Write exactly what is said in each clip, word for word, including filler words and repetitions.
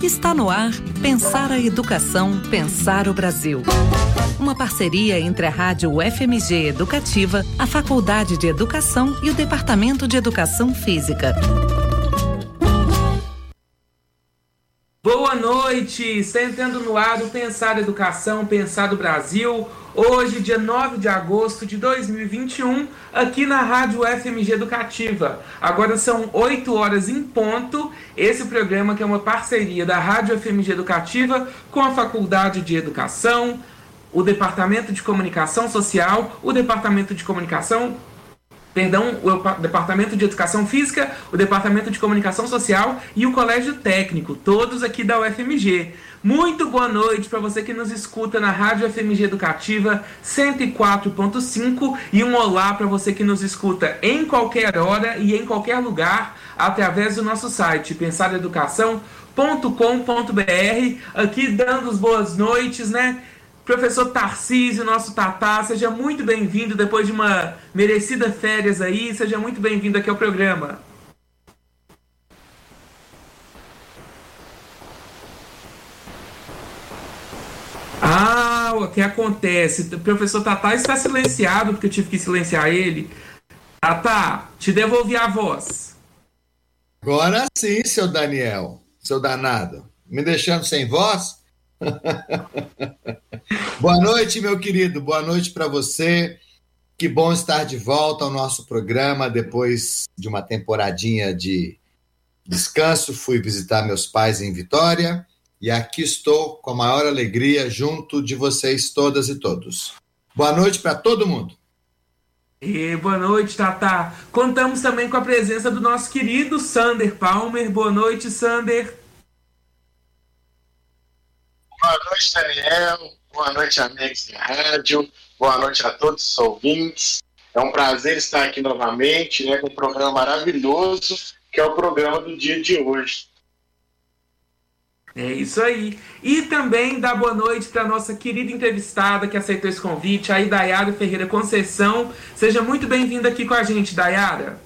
Está no ar Pensar a Educação, Pensar o Brasil. Uma parceria entre a Rádio U F M G Educativa, a Faculdade de Educação e o Departamento de Educação Física. Boa noite! Está entrando no ar o Pensar a Educação, Pensar o Brasil. Hoje, dia nove de agosto de dois mil e vinte e um, aqui na Rádio U F M G Educativa. Agora são oito horas em ponto. Esse programa que é uma parceria da Rádio U F M G Educativa com a Faculdade de Educação, o Departamento de Comunicação Social, o Departamento de Comunicação... Perdão, o Departamento de Educação Física, o Departamento de Comunicação Social e o Colégio Técnico, todos aqui da U F M G. Muito boa noite para você que nos escuta na Rádio U F M G Educativa cento e quatro ponto cinco e um olá para você que nos escuta em qualquer hora e em qualquer lugar através do nosso site pensar educação ponto com ponto b r. Aqui dando as boas noites, né? Professor Tarcísio, nosso Tatá, seja muito bem-vindo depois de uma merecida férias aí, seja muito bem-vindo aqui ao programa. Ah, o que acontece? O professor Tatá está silenciado, porque eu tive que silenciar ele. Tatá, te devolvi a voz. Agora sim, seu Daniel, seu danado. Me deixando sem voz? Boa noite, meu querido, boa noite para você. Que bom estar de volta ao nosso programa depois de uma temporadinha de descanso. Fui visitar meus pais em Vitória e aqui estou com a maior alegria junto de vocês todas e todos. Boa noite para todo mundo. E boa noite, Tatá. Contamos também com a presença do nosso querido Sander Palmer. Boa noite, Sander. Boa noite, Daniel. Boa noite, amigos da rádio. Boa noite a todos os ouvintes. É um prazer estar aqui novamente, né, com um programa maravilhoso, que é o programa do dia de hoje. É isso aí. E também dá boa noite para a nossa querida entrevistada que aceitou esse convite, a Dayara Ferreira Conceição. Seja muito bem-vinda aqui com a gente, Dayara.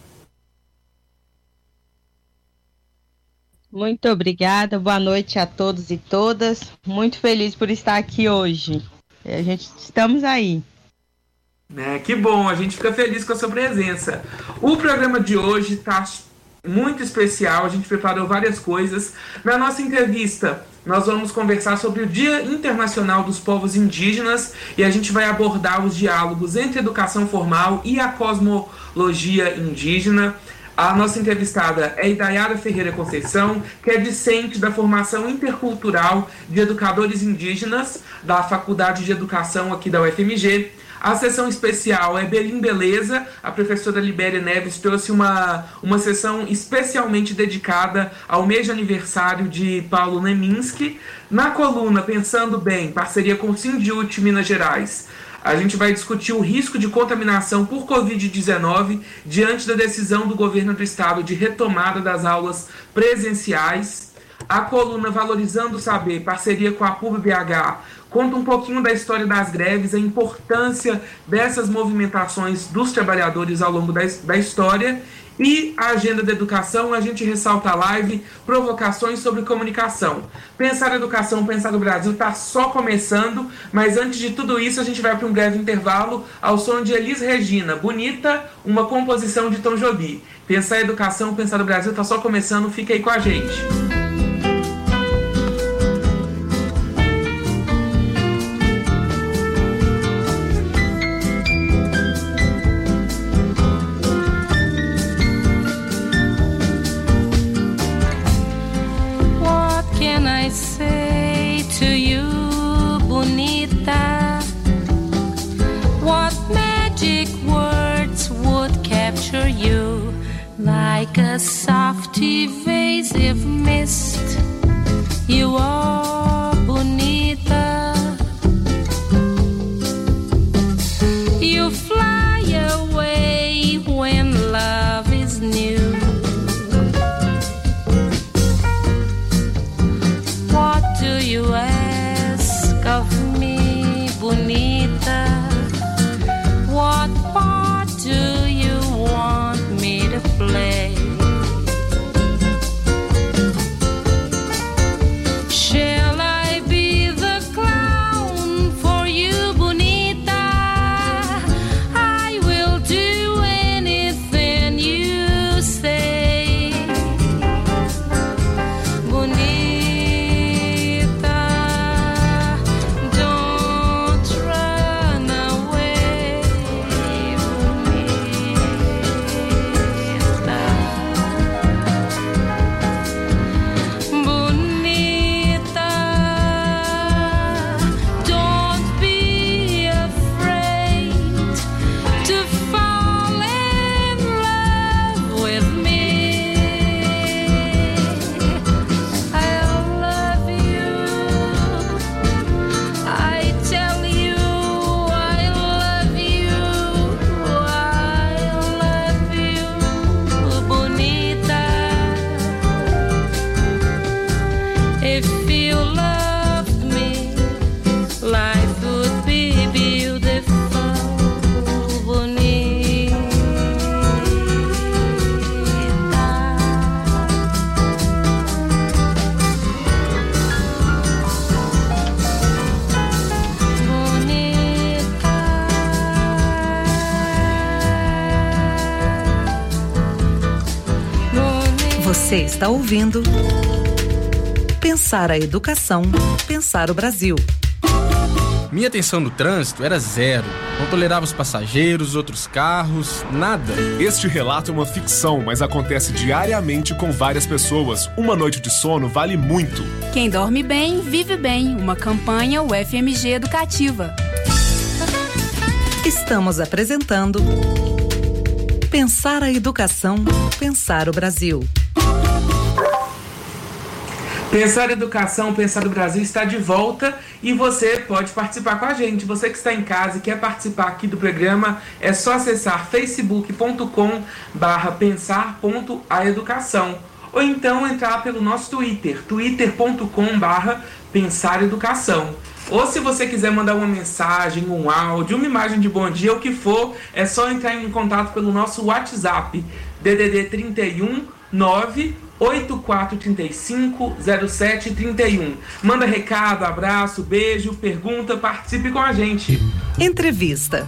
Muito obrigada, boa noite a todos e todas. Muito feliz por estar aqui hoje. A gente estamos aí. É, que bom, a gente fica feliz com a sua presença. O programa de hoje está muito especial, a gente preparou várias coisas. Na nossa entrevista, nós vamos conversar sobre o Dia Internacional dos Povos Indígenas e a gente vai abordar os diálogos entre a educação formal e a cosmologia indígena. A nossa entrevistada é Dayara Ferreira Conceição, que é discente da formação intercultural de educadores indígenas da Faculdade de Educação aqui da U F M G. A sessão especial é Belim Beleza. A professora Libéria Neves trouxe uma, uma sessão especialmente dedicada ao mês de aniversário de Paulo Leminski. Na coluna Pensando Bem, parceria com o Sindiúti Minas Gerais, a gente vai discutir o risco de contaminação por covid dezenove diante da decisão do governo do estado de retomada das aulas presenciais. A coluna Valorizando o Saber, parceria com a P U B B H, conta um pouquinho da história das greves, a importância dessas movimentações dos trabalhadores ao longo da, da história. E a agenda da educação, a gente ressalta a live Provocações sobre Comunicação. Pensar a Educação, Pensar o Brasil está só começando, mas antes de tudo isso a gente vai para um breve intervalo ao som de Elis Regina, Bonita, uma composição de Tom Jobim. Pensar a Educação, Pensar o Brasil está só começando, fica aí com a gente. Like a soft evasive mist, you are bonita. You fly away when love is new. What do you ask of me, bonita? What part do you want me to play? Você está ouvindo Pensar a Educação, Pensar o Brasil. Minha atenção no trânsito era zero. Não tolerava os passageiros, outros carros, nada. Este relato é uma ficção, mas acontece diariamente com várias pessoas. Uma noite de sono vale muito. Quem dorme bem, vive bem. Uma campanha U F M G Educativa. Estamos apresentando Pensar a Educação, Pensar o Brasil. Pensar a Educação, Pensar o Brasil está de volta e você pode participar com a gente. Você que está em casa e quer participar aqui do programa, é só acessar facebook ponto com barra pensar ponto a educação ou então entrar pelo nosso Twitter, twitter ponto com barra pensar educação. Ou se você quiser mandar uma mensagem, um áudio, uma imagem de bom dia, o que for, é só entrar em contato pelo nosso WhatsApp, D D D trinta e um, nove oito quatro três cinco, zero sete três um. Manda recado, abraço, beijo, pergunta, participe com a gente. Entrevista.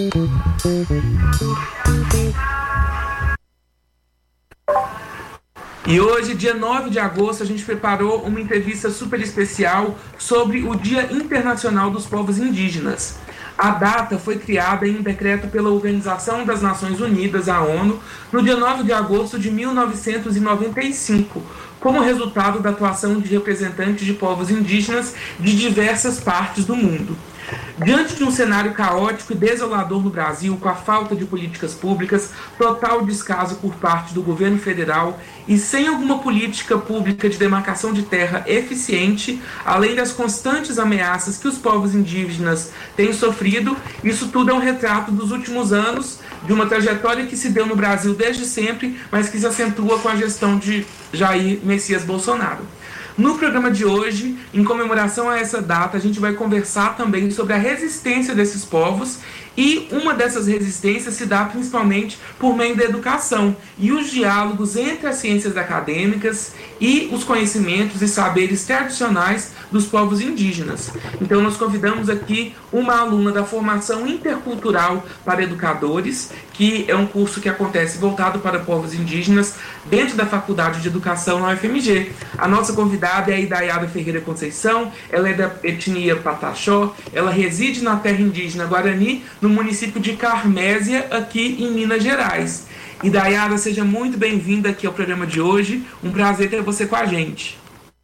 E hoje, dia nove de agosto, a gente preparou uma entrevista super especial sobre o Dia Internacional dos Povos Indígenas. A data foi criada em um decreto pela Organização das Nações Unidas, a ONU, no dia nove de agosto de mil novecentos e noventa e cinco, como resultado da atuação de representantes de povos indígenas de diversas partes do mundo. Diante de um cenário caótico e desolador no Brasil, com a falta de políticas públicas, total descaso por parte do governo federal e sem alguma política pública de demarcação de terra eficiente, além das constantes ameaças que os povos indígenas têm sofrido, isso tudo é um retrato dos últimos anos, de uma trajetória que se deu no Brasil desde sempre, mas que se acentua com a gestão de Jair Messias Bolsonaro. No programa de hoje, em comemoração a essa data, a gente vai conversar também sobre a resistência desses povos e uma dessas resistências se dá principalmente por meio da educação e os diálogos entre as ciências acadêmicas e os conhecimentos e saberes tradicionais dos povos indígenas. Então nós convidamos aqui uma aluna da formação intercultural para educadores, que é um curso que acontece voltado para povos indígenas dentro da Faculdade de Educação na U F M G. A nossa convidada é a Idaiada Ferreira Conceição, ela é da etnia Pataxó, ela reside na terra indígena Guarani, no município de Carmésia, aqui em Minas Gerais. Idaiada, seja muito bem-vinda aqui ao programa de hoje, um prazer ter você com a gente.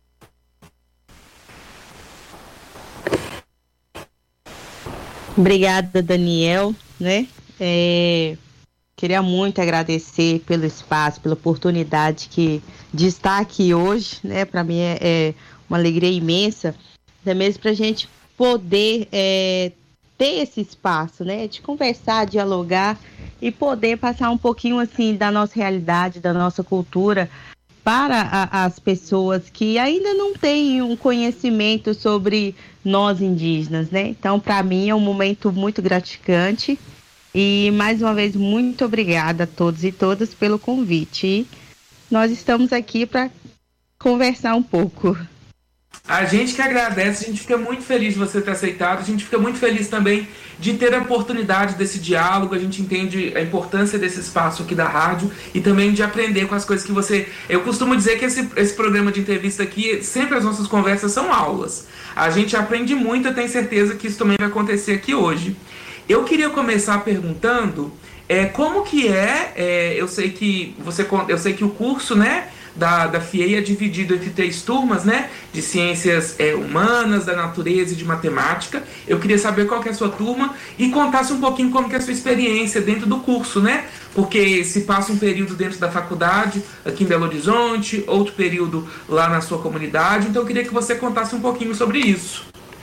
Obrigada, Daniel, né? É, queria muito agradecer pelo espaço, pela oportunidade que, de estar aqui hoje, né? Para mim é, é uma alegria imensa, até mesmo para a gente poder é, ter esse espaço, né? De conversar, dialogar e poder passar um pouquinho assim da nossa realidade, da nossa cultura para a, as pessoas que ainda não têm um conhecimento sobre nós indígenas, né? Então, para mim é um momento muito gratificante e, mais uma vez, muito obrigada a todos e todas pelo convite. E nós estamos aqui para conversar um pouco. A gente que agradece, a gente fica muito feliz de você ter aceitado, a gente fica muito feliz também de ter a oportunidade desse diálogo, a gente entende a importância desse espaço aqui da rádio e também de aprender com as coisas que você... Eu costumo dizer que esse, esse programa de entrevista aqui, sempre as nossas conversas são aulas. A gente aprende muito, eu tenho certeza que isso também vai acontecer aqui hoje. Eu queria começar perguntando é, como que é, é eu sei que você, eu sei que o curso, né, Da, da F I E I é dividido entre três turmas, né? De ciências é, humanas, da natureza e de matemática. Eu queria saber qual que é a sua turma e contasse um pouquinho como que é a sua experiência dentro do curso, né? Porque se passa um período dentro da faculdade, aqui em Belo Horizonte, outro período lá na sua comunidade. Então eu queria que você contasse um pouquinho sobre isso.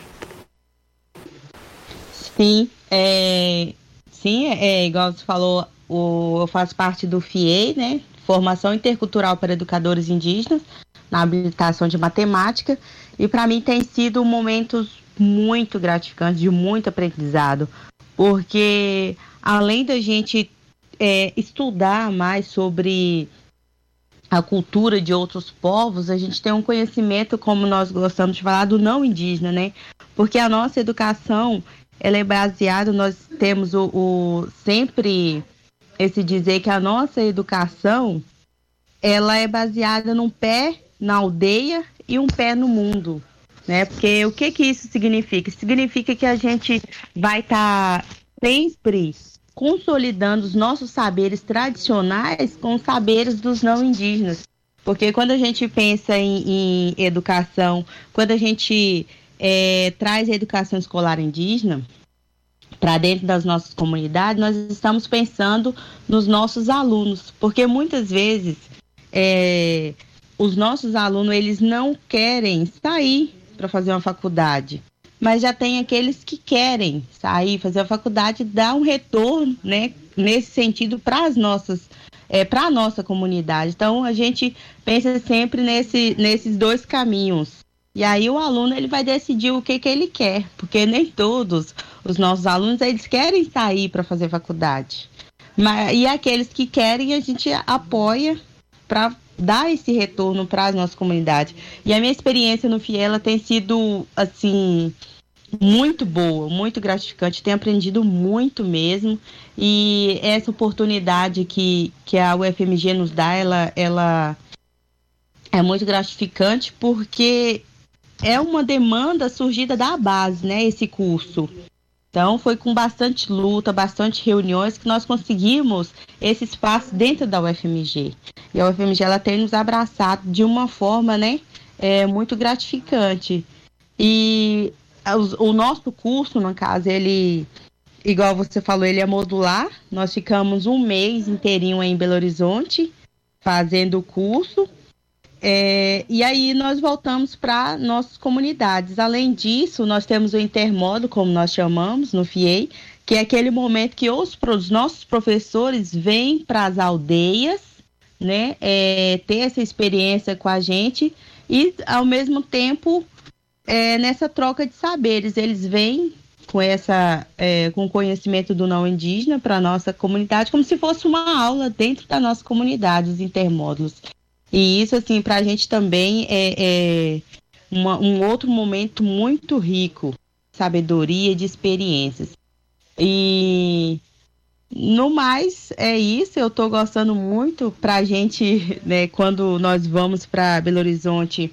Sim, é, sim, é, é igual você falou, o, eu faço parte do F I E I, né? Formação Intercultural para Educadores Indígenas, na habilitação de matemática, e para mim tem sido momentos muito gratificantes, de muito aprendizado, porque além da gente é, estudar mais sobre a cultura de outros povos, a gente tem um conhecimento, como nós gostamos de falar, do não indígena, né? Porque a nossa educação, ela é baseada, nós temos o, o sempre... esse dizer que a nossa educação ela é baseada num pé na aldeia e um pé no mundo, né? Porque o que que isso significa? Significa que a gente vai estar tá sempre consolidando os nossos saberes tradicionais com os saberes dos não indígenas. Porque quando a gente pensa em, em educação, quando a gente é, traz a educação escolar indígena para dentro das nossas comunidades, nós estamos pensando nos nossos alunos, porque muitas vezes é, os nossos alunos eles não querem sair para fazer uma faculdade, mas já tem aqueles que querem sair, fazer a faculdade, dar um retorno, né, nesse sentido para as nossas, é, para a nossa comunidade. Então a gente pensa sempre nesse, nesses dois caminhos. E aí o aluno ele vai decidir o que que ele quer, porque nem todos os nossos alunos eles querem sair para fazer faculdade. Mas, e aqueles que querem a gente apoia para dar esse retorno para as nossas comunidades. E a minha experiência no FIELA tem sido assim muito boa, muito gratificante, tenho aprendido muito mesmo. E essa oportunidade que, que a U F M G nos dá, ela, ela é muito gratificante porque é uma demanda surgida da base, né, esse curso. Então, foi com bastante luta, bastante reuniões que nós conseguimos esse espaço dentro da U F M G. E a U F M G, ela tem nos abraçado de uma forma, né, é, muito gratificante. E o, o nosso curso, no caso, ele, igual você falou, ele é modular. Nós ficamos um mês inteirinho em Belo Horizonte, fazendo o curso. É, e aí nós voltamos para nossas comunidades. Além disso, nós temos o intermódulo, como nós chamamos, no FIEI, que é aquele momento que os, os nossos professores vêm para as aldeias, né, é, ter essa experiência com a gente e, ao mesmo tempo, é, nessa troca de saberes. Eles vêm com, essa, é, com conhecimento do não indígena para a nossa comunidade, como se fosse uma aula dentro da nossa comunidade, os intermódulos. E isso, assim, para a gente também é, é uma, um outro momento muito rico, sabedoria de experiências. E, no mais, é isso. Eu estou gostando muito para a gente, né, quando nós vamos para Belo Horizonte,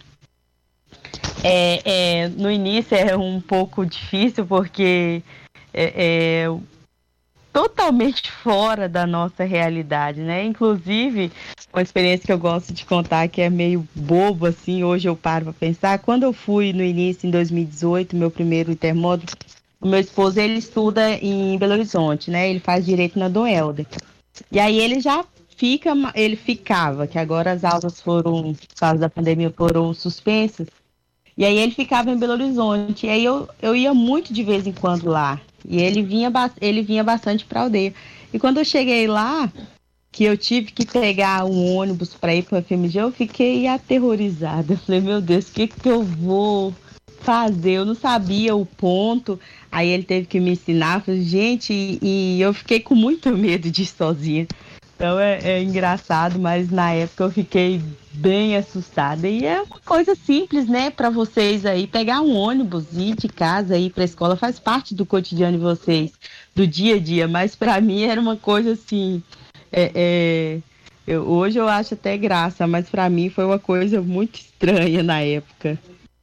é, é, no início é um pouco difícil, porque é, é totalmente fora da nossa realidade, né? Inclusive, uma experiência que eu gosto de contar, que é meio bobo, assim, hoje eu paro para pensar. Quando eu fui no início, em dois mil e dezoito, meu primeiro intermódulo, o meu esposo, ele estuda em Belo Horizonte, né? Ele faz direito na Doelder. E aí ele já fica, ele ficava, que agora as aulas foram, por causa da pandemia, foram suspensas. E aí ele ficava em Belo Horizonte. E aí eu, eu ia muito de vez em quando lá. E ele vinha, ele vinha bastante para a aldeia. E quando eu cheguei lá, que eu tive que pegar um ônibus para ir para o F M G, eu fiquei aterrorizada. Eu falei, meu Deus, o que, que eu vou fazer? Eu não sabia o ponto. Aí ele teve que me ensinar. Eu falei, gente, e, e eu fiquei com muito medo de ir sozinha. Então é, é engraçado, mas na época eu fiquei bem assustada. E é uma coisa simples, né, para vocês aí, pegar um ônibus, ir de casa, ir para a escola, faz parte do cotidiano de vocês, do dia a dia, mas para mim era uma coisa assim, é, é, eu, hoje eu acho até graça, mas para mim foi uma coisa muito estranha na época.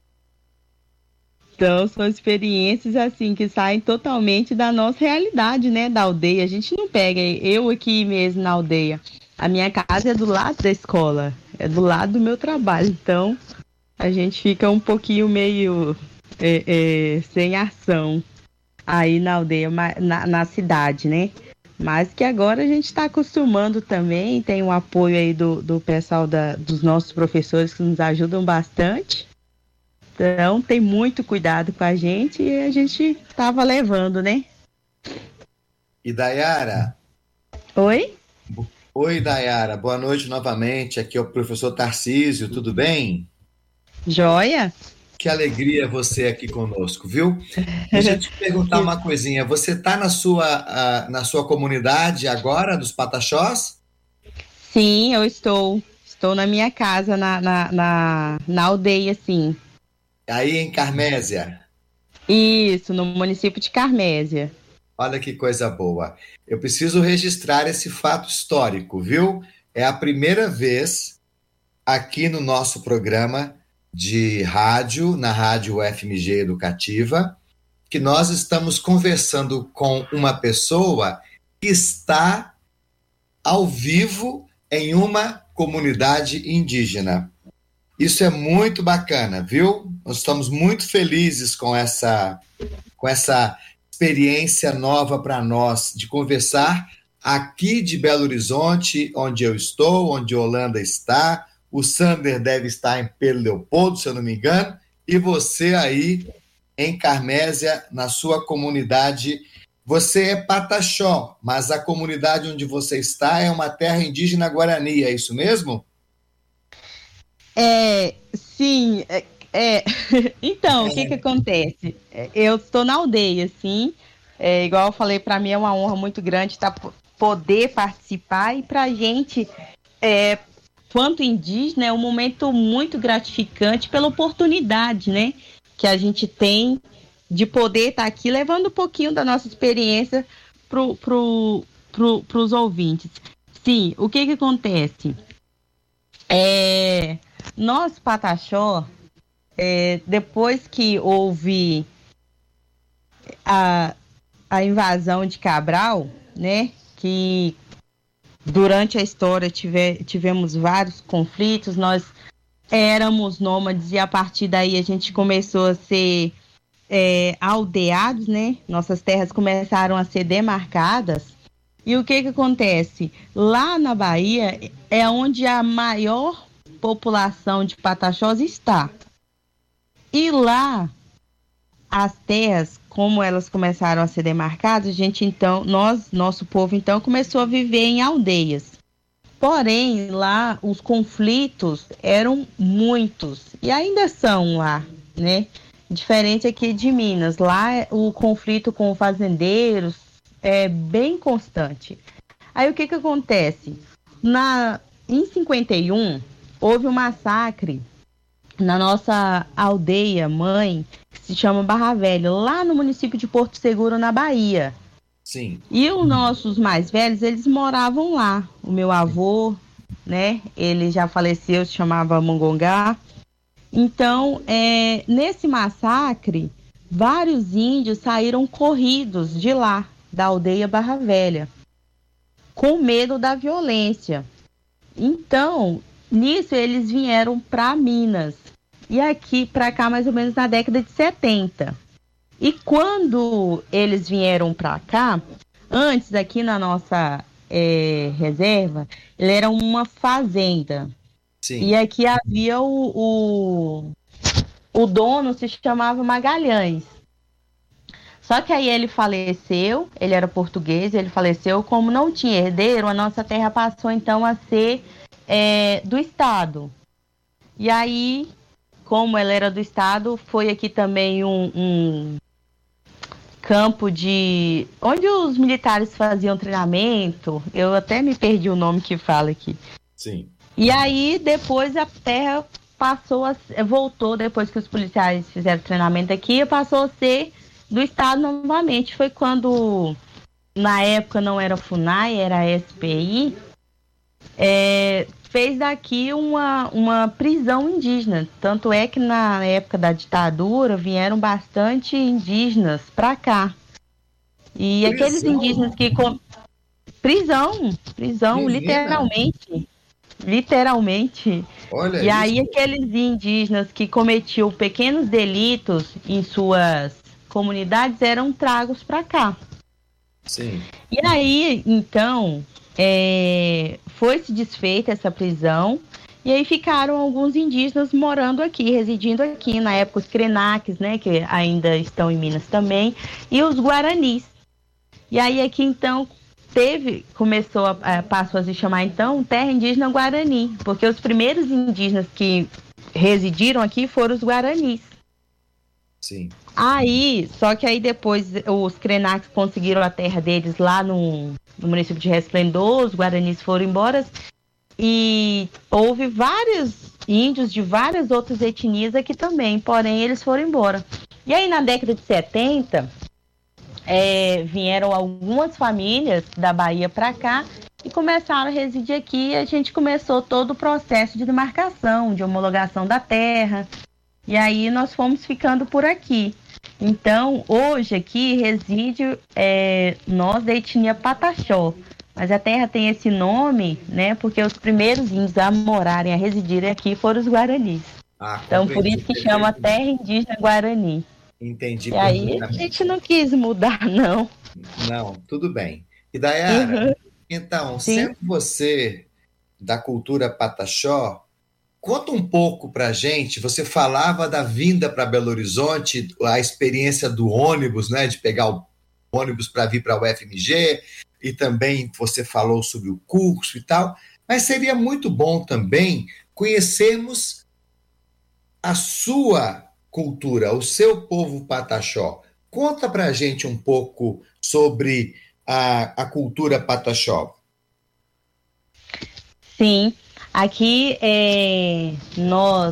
Então, são experiências, assim, que saem totalmente da nossa realidade, né, da aldeia. A gente não pega, eu aqui mesmo na aldeia, a minha casa é do lado da escola, é do lado do meu trabalho. Então, a gente fica um pouquinho meio é, é, sem ação aí na aldeia, na, na cidade, né? Mas que agora a gente está acostumando também, tem o apoio aí do, do pessoal, da, dos nossos professores que nos ajudam bastante. Então, tem muito cuidado com a gente e a gente estava levando, né? E Dayara? Oi? Oi, Dayara. Boa noite novamente. Aqui é o professor Tarcísio, tudo bem? Joia? Que alegria você aqui conosco, viu? Deixa eu te perguntar uma coisinha. Você está na sua, uh, na sua comunidade agora, dos Pataxós? Sim, eu estou. Estou na minha casa, na, na, na, na aldeia, sim. Aí em Carmésia? Isso, no município de Carmésia. Olha que coisa boa. Eu preciso registrar esse fato histórico, viu? É a primeira vez aqui no nosso programa de rádio, na Rádio U F M G Educativa, que nós estamos conversando com uma pessoa que está ao vivo em uma comunidade indígena. Isso é muito bacana, viu? Nós estamos muito felizes com essa, com essa experiência nova para nós, de conversar aqui de Belo Horizonte, onde eu estou, onde Holanda está, o Sander deve estar em Pedro Leopoldo, se eu não me engano, e você aí em Carmésia, na sua comunidade. Você é Pataxó, mas a comunidade onde você está é uma terra indígena Guarani, é isso mesmo? É, sim, é, é. Então, é. O que que acontece? Eu estou na aldeia, sim, é, igual eu falei, para mim é uma honra muito grande tá, poder participar, e para a gente, é, quanto indígena, é um momento muito gratificante pela oportunidade, né, que a gente tem de poder estar tá aqui levando um pouquinho da nossa experiência para pro, pro, os ouvintes. Sim, o que que acontece? É, nós, Pataxó, é, depois que houve a, a invasão de Cabral, né, que durante a história tive, tivemos vários conflitos, nós éramos nômades e a partir daí a gente começou a ser é, aldeados, né? Nossas terras começaram a ser demarcadas. E o que que acontece? Lá na Bahia é onde a maior população de Pataxós está. E lá, as terras, como elas começaram a ser demarcadas, a gente então, nós, nosso povo então começou a viver em aldeias. Porém, lá os conflitos eram muitos e ainda são lá, né? Diferente aqui de Minas, lá o conflito com fazendeiros é bem constante. Aí o que que acontece? Na, em cinquenta e um, houve um massacre na nossa aldeia mãe, que se chama Barra Velha, lá no município de Porto Seguro, na Bahia. Sim. E os nossos mais velhos, eles moravam lá. O meu avô, né, ele já faleceu, se chamava Mongongá. Então, é, nesse massacre, vários índios saíram corridos de lá, da aldeia Barra Velha, com medo da violência. Então, nisso eles vieram para Minas. E aqui para cá, mais ou menos na década de setenta. E quando eles vieram para cá, antes aqui na nossa é, reserva, ele era uma fazenda. Sim. E aqui havia o, o, o dono, se chamava Magalhães. Só que aí ele faleceu, ele era português, ele faleceu, como não tinha herdeiro, a nossa terra passou então a ser é, do Estado. E aí, como ela era do Estado, foi aqui também um, um campo de... onde os militares faziam treinamento, eu até me perdi o nome que fala aqui. Sim. E aí, depois a terra passou a... voltou, depois que os policiais fizeram treinamento aqui, passou a ser do Estado novamente. Foi quando, na época não era FUNAI, era S P I, é, fez daqui uma, uma prisão indígena. Tanto é que na época da ditadura vieram bastante indígenas para cá. E prisão. Aqueles indígenas que... Com... Prisão, prisão, Menina. literalmente. Literalmente. Olha e isso. Aí aqueles indígenas que cometiam pequenos delitos em suas comunidades eram tragos para cá. Sim. E aí, então, é, foi se desfeita essa prisão, e aí ficaram alguns indígenas morando aqui, residindo aqui, na época os Krenaques, né, que ainda estão em Minas também, e os Guaranis. E aí aqui, então, teve, começou, a, a, passou a se chamar, então, Terra Indígena Guarani, porque os primeiros indígenas que residiram aqui foram os Guaranis. Sim. Aí, só que aí depois os Krenaques conseguiram a terra deles lá no, no município de Resplendor, os Guaranis foram embora e houve vários índios de várias outras etnias aqui também, porém eles foram embora. E aí na década de setenta, é, vieram algumas famílias da Bahia para cá e começaram a residir aqui e a gente começou todo o processo de demarcação, de homologação da terra. E aí nós fomos ficando por aqui. Então, hoje aqui reside é, nós da etnia Pataxó. Mas a terra tem esse nome, né? Porque os primeiros índios a morarem, a residirem aqui foram os Guaranis. Ah, então, por isso que chama Terra Indígena Guarani. Entendi. E aí a gente não quis mudar, não. Não, tudo bem. E Dayara, uhum. Então, Sim. sendo você da cultura Pataxó, conta um pouco pra gente, você falava da vinda para Belo Horizonte, a experiência do ônibus, né? De pegar o ônibus para vir para a U F M G, e também você falou sobre o curso e tal, mas seria muito bom também conhecermos a sua cultura, o seu povo Pataxó. Conta pra gente um pouco sobre a, a cultura Pataxó. Sim, aqui é, nós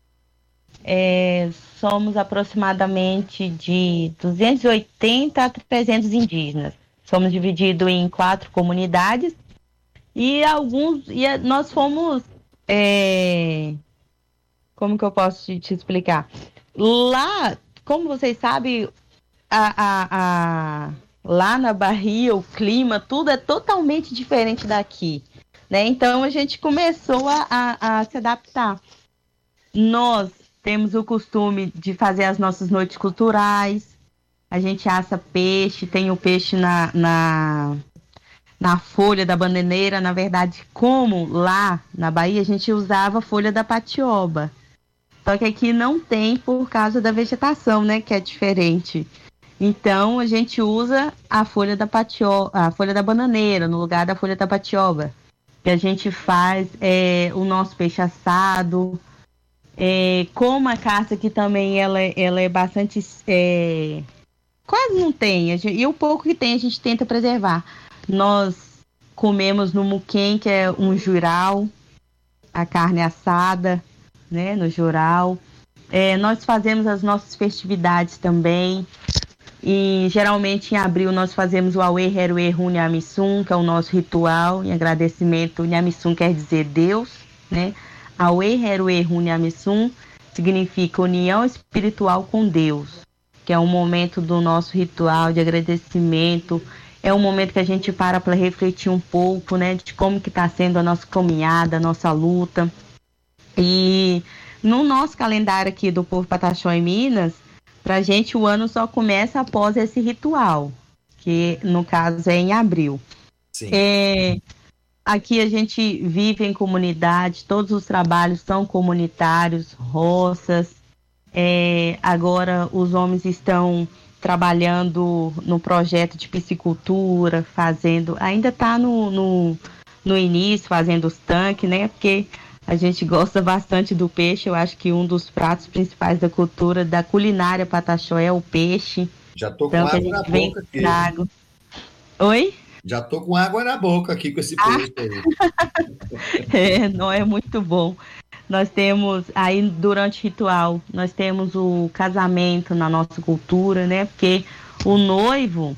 é, somos aproximadamente de duzentos e oitenta a trezentos indígenas. Somos divididos em quatro comunidades e alguns e nós fomos é, como que eu posso te, te explicar? Lá, como vocês sabem, a, a, a, lá na Bahia o clima, tudo é totalmente diferente daqui, né? Então a gente começou a, a, a se adaptar. Nós temos o costume de fazer as nossas noites culturais. A gente assa peixe, tem o peixe na, na, na folha da bananeira. Na verdade, como lá na Bahia a gente usava a folha da patioba. Só que aqui não tem por causa da vegetação, né? Que é diferente. Então a gente usa a folha da patioba, a folha da bananeira no lugar da folha da patioba. Que a gente faz é, o nosso peixe assado. É, como a caça aqui também ela, ela é bastante... É, quase não tem, e o pouco que tem a gente tenta preservar. Nós comemos no muquém, que é um jurau, a carne assada, né, no jurau. É, nós fazemos as nossas festividades também, e geralmente em abril nós fazemos o Aue Heruê Hu Nyamissum, que é o nosso ritual, em agradecimento. Nyamissum quer dizer Deus, né? Aue Heruê Hu Nyamissum significa união espiritual com Deus, que é um momento do nosso ritual de agradecimento, é um momento que a gente para para refletir um pouco, né, de como que está sendo a nossa caminhada, a nossa luta. E no nosso calendário aqui do povo Pataxó em Minas, para a gente o ano só começa após esse ritual, que no caso é em abril. Sim. É, aqui a gente vive em comunidade, todos os trabalhos são comunitários, roças. É, agora os homens estão trabalhando no projeto de piscicultura, fazendo, ainda está no, no, no início, fazendo os tanques, né? Porque a gente gosta bastante do peixe. Eu acho que um dos pratos principais da cultura, da culinária Pataxó é o peixe. Já tô com então, água na boca aqui. Trago. Oi? Já tô com água na boca aqui com esse peixe aí. É, não é muito bom. Nós temos, aí durante o ritual, nós temos o casamento na nossa cultura, né? Porque o noivo,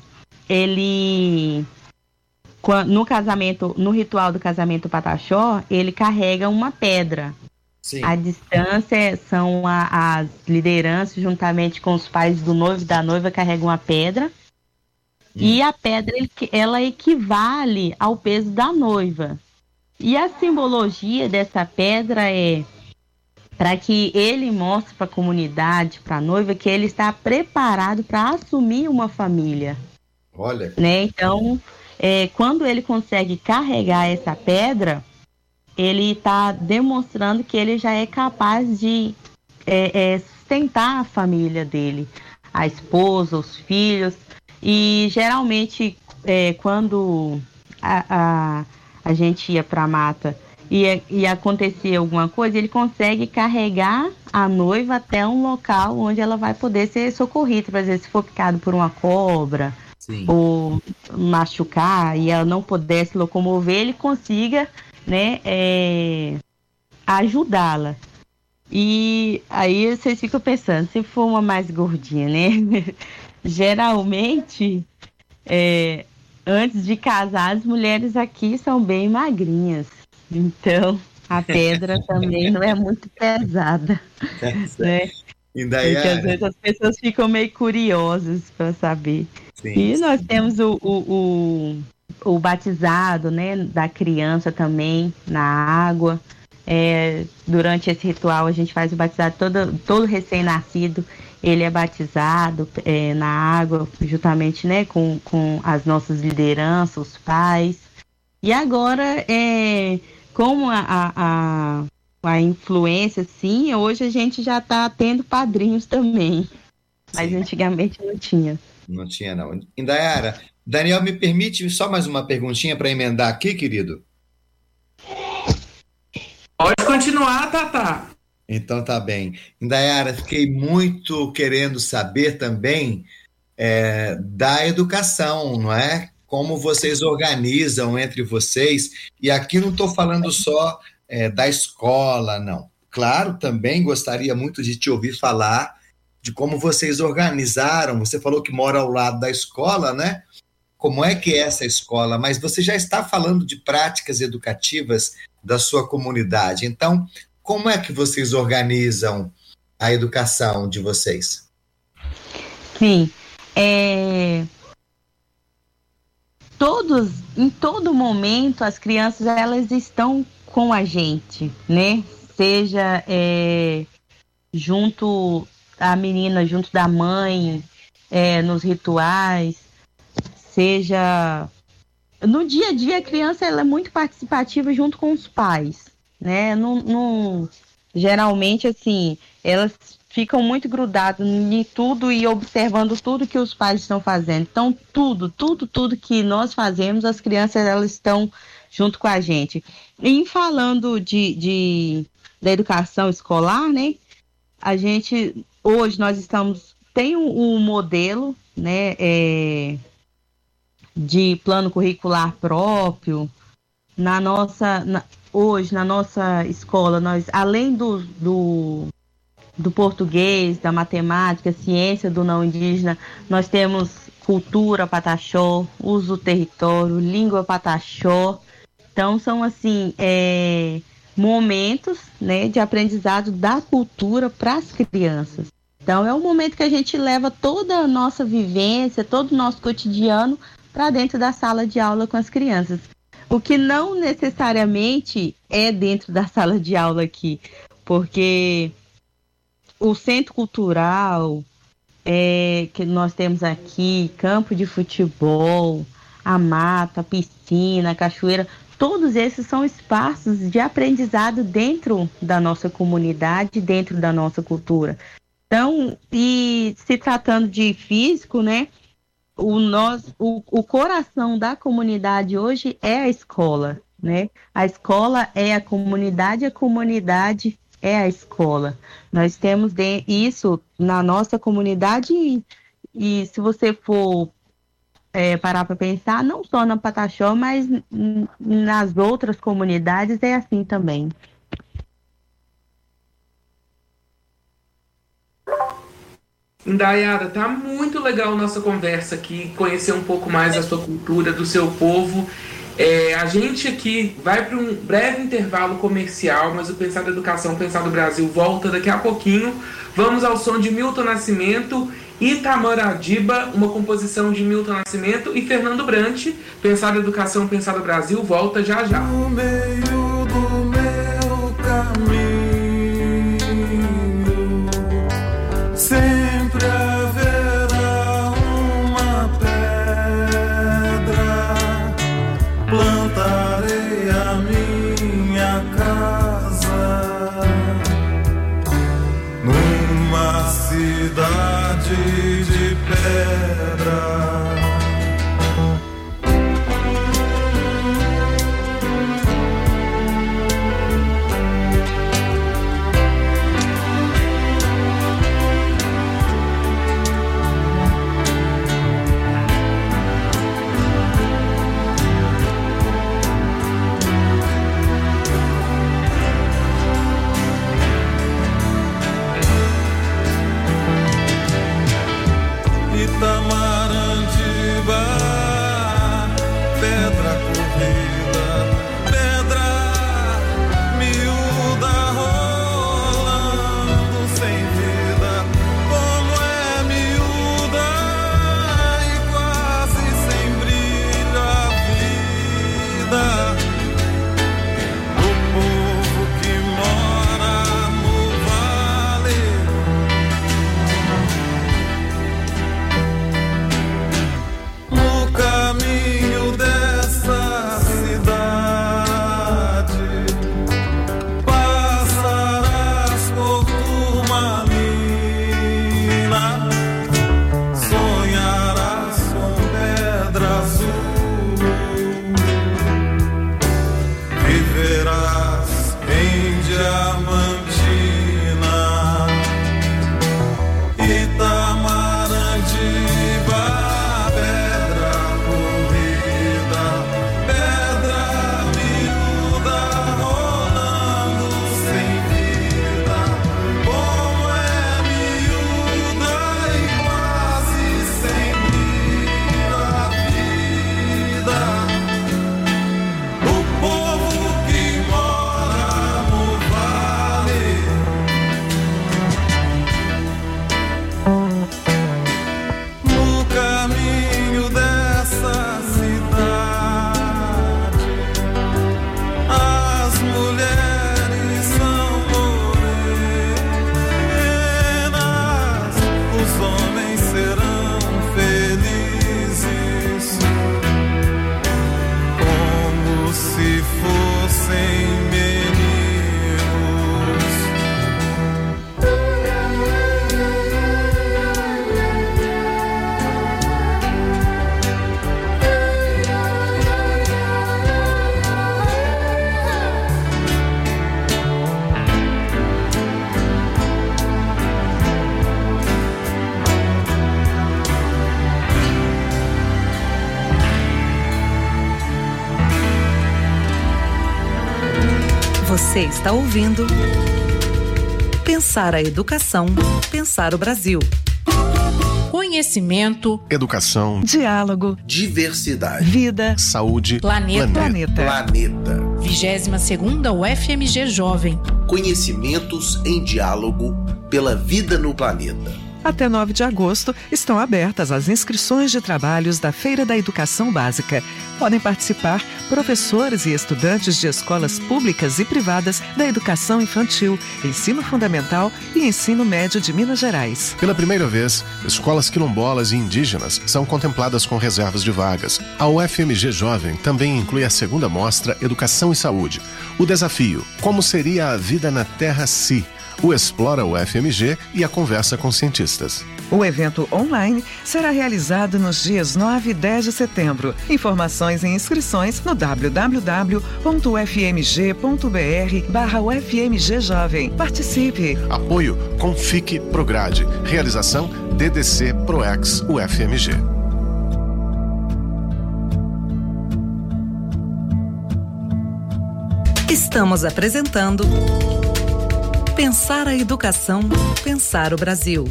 ele, no casamento, no ritual do casamento Pataxó, ele carrega uma pedra. Sim. A distância são a, as lideranças, juntamente com os pais do noivo e da noiva, carregam uma pedra. Hum. E a pedra, ela equivale ao peso da noiva. E a simbologia dessa pedra é para que ele mostre para a comunidade, para a noiva, que ele está preparado para assumir uma família. Olha. Né? Então, é, quando ele consegue carregar essa pedra, ele está demonstrando que ele já é capaz de é, é, sustentar a família dele, a esposa, os filhos. E geralmente, é, quando a, a a gente ia para a mata e, e acontecia alguma coisa, ele consegue carregar a noiva até um local onde ela vai poder ser socorrida, por exemplo, se for picado por uma cobra. Sim. Ou machucar e ela não puder se locomover, ele consiga, né, é, ajudá-la. E aí vocês ficam pensando, se for uma mais gordinha, né? Geralmente, é, antes de casar, as mulheres aqui são bem magrinhas. Então, a pedra também não é muito pesada. É, né? Indaiara. Porque às vezes as pessoas ficam meio curiosas para saber. Sim, e sim. nós temos o, o, o, o batizado, né, da criança também na água. É, durante esse ritual a gente faz o batizado, todo, todo recém-nascido ele é batizado é, na água, juntamente, né, com, com as nossas lideranças, os pais. E agora, é, como a, a, a, a influência, sim, hoje a gente já está tendo padrinhos também. Mas sim, antigamente não tinha. Não tinha, não. Indaiara, Daniel, me permite só mais uma perguntinha para emendar aqui, querido? Pode continuar, Tatá. Então tá bem. Indaiara, fiquei muito querendo saber também é, da educação, não é? Como vocês organizam entre vocês. E aqui não estou falando só é, da escola, não. Claro, também gostaria muito de te ouvir falar de como vocês organizaram. Você falou que mora ao lado da escola, né? Como é que é essa escola? Mas você já está falando de práticas educativas da sua comunidade. Então, como é que vocês organizam a educação de vocês? Sim, é... todos, em todo momento, as crianças elas estão com a gente, né? Seja é, junto a menina, junto da mãe, é, nos rituais, seja no dia a dia a criança ela é muito participativa junto com os pais, né? No, no, geralmente assim elas ficam muito grudadas em tudo e observando tudo que os pais estão fazendo. Então tudo, tudo, tudo que nós fazemos, as crianças elas estão junto com a gente. E falando de, de da educação escolar, né? A gente hoje nós estamos tem um, um modelo, né? É, de plano curricular próprio. Na nossa, na, hoje, na nossa escola, nós, além do, do, do português, da matemática, ciência do não indígena, nós temos cultura pataxó, uso do território, língua pataxó. Então, são, assim, é, momentos, né, de aprendizado da cultura para as crianças. Então, é um momento que a gente leva toda a nossa vivência, todo o nosso cotidiano para dentro da sala de aula com as crianças. O que não necessariamente é dentro da sala de aula aqui, porque o centro cultural é, que nós temos aqui, campo de futebol, a mata, a piscina, a cachoeira, todos esses são espaços de aprendizado dentro da nossa comunidade, dentro da nossa cultura. Então, e se tratando de físico, né? O, nosso, o, o coração da comunidade hoje é a escola, né? A escola é a comunidade, a comunidade é a escola. Nós temos de, isso na nossa comunidade e, e se você for é, parar para pensar, não só na Pataxó, mas n- nas outras comunidades é assim também. Indaiara, tá muito legal a nossa conversa aqui, conhecer um pouco mais da sua cultura, do seu povo. É, a gente aqui vai para um breve intervalo comercial, mas o Pensar da Educação, Pensar do Brasil volta daqui a pouquinho. Vamos ao som de Milton Nascimento, Itamaradiba, uma composição de Milton Nascimento e Fernando Brant. Pensar da Educação, Pensar do Brasil volta já já. No meio do meu caminho sempre haverá uma pedra, plantarei a minha casa numa cidade de pedra. Itamarandi Você está ouvindo Pensar a Educação, Pensar o Brasil. Conhecimento, educação, diálogo, diversidade, vida, saúde, planeta, planeta, planeta. vigésima segunda U F M G Jovem. Conhecimentos em diálogo pela vida no planeta. Até nove de agosto estão abertas as inscrições de trabalhos da Feira da Educação Básica. Podem participar professores e estudantes de escolas públicas e privadas da educação infantil, ensino fundamental e ensino médio de Minas Gerais. Pela primeira vez, escolas quilombolas e indígenas são contempladas com reservas de vagas. A U F M G Jovem também inclui a segunda mostra Educação e Saúde. O desafio: como seria a vida na Terra se... O Explora U F M G e a conversa com cientistas. O evento online será realizado nos dias nove e dez de setembro. Informações e inscrições no w w w ponto u f m g ponto b r barra U F M G Jovem. Participe! Apoio Confic Prograde. Realização D D C Proex U F M G. Estamos apresentando Pensar a Educação, Pensar o Brasil.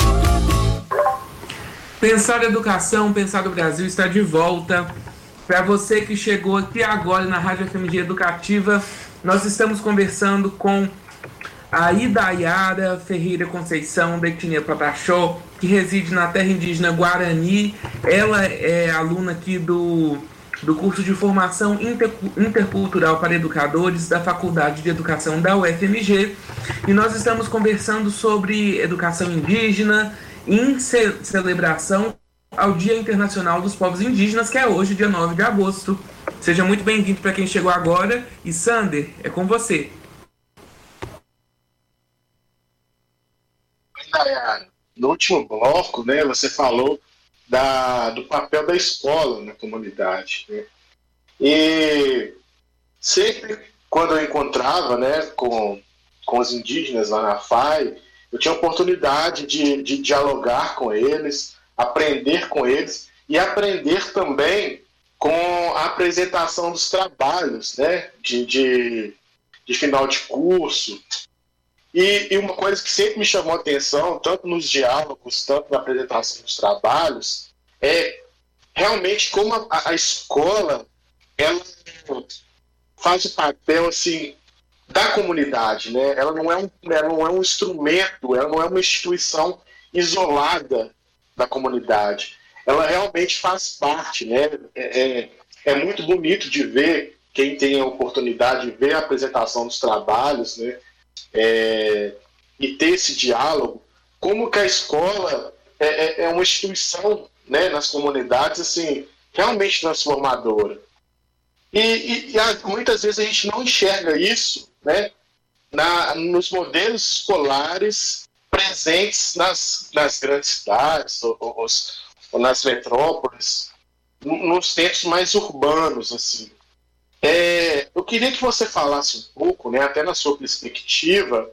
Pensar a Educação, Pensar o Brasil está de volta. Para você que chegou aqui agora na Rádio F M G Educativa, nós estamos conversando com a Idaiara Ferreira Conceição, da etnia Pataxó, que reside na terra indígena Guarani. Ela é aluna aqui do... do curso de formação intercultural para educadores da Faculdade de Educação da U F M G, e nós estamos conversando sobre educação indígena em ce- celebração ao Dia Internacional dos Povos Indígenas, que é hoje, dia nove de agosto. Seja muito bem-vindo para quem chegou agora, e Sander, é com você. No último bloco, né, você falou Da, do papel da escola na comunidade, né? E sempre quando eu encontrava, né, com, com os indígenas lá na F A I, eu tinha a oportunidade de, de dialogar com eles, aprender com eles e aprender também com a apresentação dos trabalhos, né, de, de, de final de curso. E, e uma coisa que sempre me chamou a atenção, tanto nos diálogos, tanto na apresentação dos trabalhos, é realmente como a, a escola ela faz o papel assim, da comunidade, né? Ela não é um, ela não é um instrumento, ela não é uma instituição isolada da comunidade. Ela realmente faz parte, né? É, é, é muito bonito de ver, quem tem a oportunidade de ver a apresentação dos trabalhos, né? É, e ter esse diálogo, como que a escola é, é, é uma instituição, né, nas comunidades assim, realmente transformadora. E, e, e a, muitas vezes a gente não enxerga isso, né, na, nos modelos escolares presentes nas, nas grandes cidades ou, ou, ou nas metrópoles, nos centros mais urbanos, assim. É, eu queria que você falasse um pouco, né, até na sua perspectiva,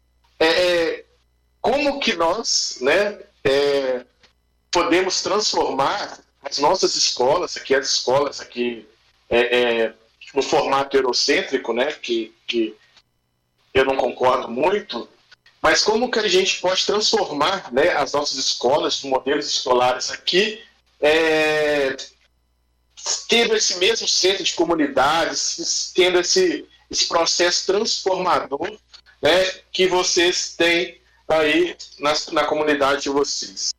é, como que nós, né, é, podemos transformar as nossas escolas, aqui as escolas aqui é, é, no formato eurocêntrico, né, que, que eu não concordo muito, mas como que a gente pode transformar, né, as nossas escolas, os modelos escolares aqui, é, tendo esse mesmo centro de comunidades, tendo esse, esse processo transformador, né, que vocês têm aí na, na comunidade de vocês.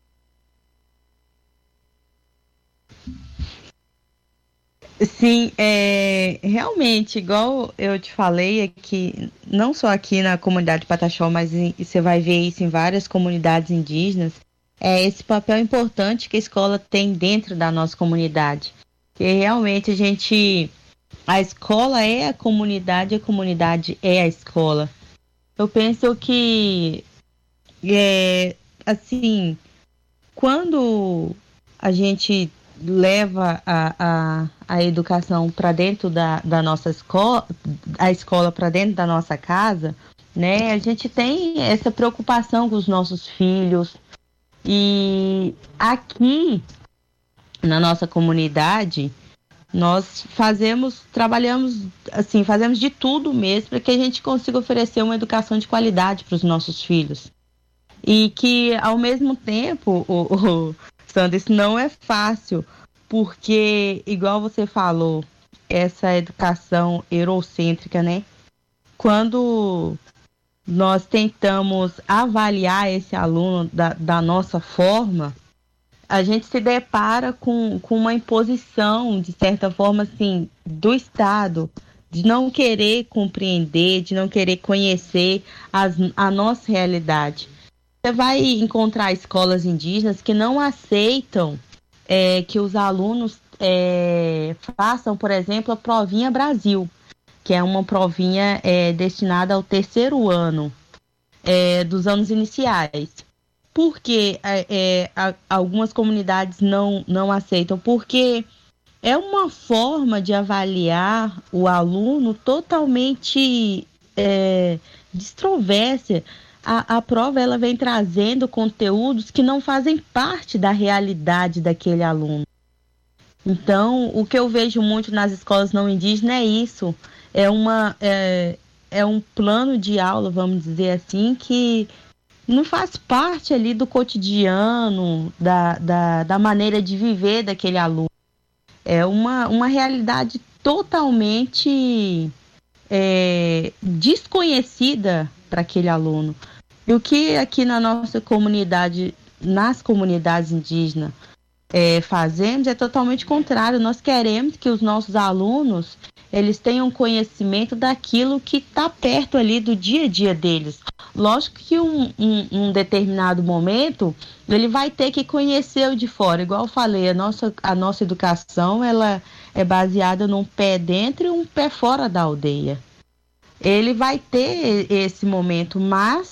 Sim, é, realmente, igual eu te falei aqui, não só aqui na comunidade Pataxó, mas em, você vai ver isso em várias comunidades indígenas, é esse papel importante que a escola tem dentro da nossa comunidade. Que realmente a gente, a escola é a comunidade, a comunidade é a escola. Eu penso que, é, assim, quando a gente leva a, a, a educação para dentro da, da nossa escola, a escola para dentro da nossa casa, né, a gente tem essa preocupação com os nossos filhos. E aqui, na nossa comunidade, Nós fazemos, trabalhamos, assim, fazemos de tudo mesmo para que a gente consiga oferecer uma educação de qualidade para os nossos filhos. E que, ao mesmo tempo, o, o, Sandra, isso não é fácil, porque, igual você falou, essa educação eurocêntrica, né? Quando nós tentamos avaliar esse aluno da, da nossa forma, a gente se depara com, com uma imposição, de certa forma, assim, do Estado, de não querer compreender, de não querer conhecer as, a nossa realidade. Você vai encontrar escolas indígenas que não aceitam é, que os alunos é, façam, por exemplo, a provinha Brasil, que é uma provinha é, destinada ao terceiro ano é, dos anos iniciais. Por que é, é, algumas comunidades não, não aceitam? Porque é uma forma de avaliar o aluno totalmente é, extroversa. A, a prova ela vem trazendo conteúdos que não fazem parte da realidade daquele aluno. Então, o que eu vejo muito nas escolas não indígenas é isso. É, uma, é, é um plano de aula, vamos dizer assim, que não faz parte ali do cotidiano, da, da, da maneira de viver daquele aluno. É uma, uma realidade totalmente é, desconhecida para aquele aluno. E o que aqui na nossa comunidade, nas comunidades indígenas, é, fazemos é totalmente contrário. Nós queremos que os nossos alunos eles tenham conhecimento daquilo que está perto ali do dia a dia deles. Lógico que um, um, um determinado momento ele vai ter que conhecer o de fora. Igual eu falei, a nossa, a nossa educação ela é baseada num pé dentro e um pé fora da aldeia. Ele vai ter esse momento, mas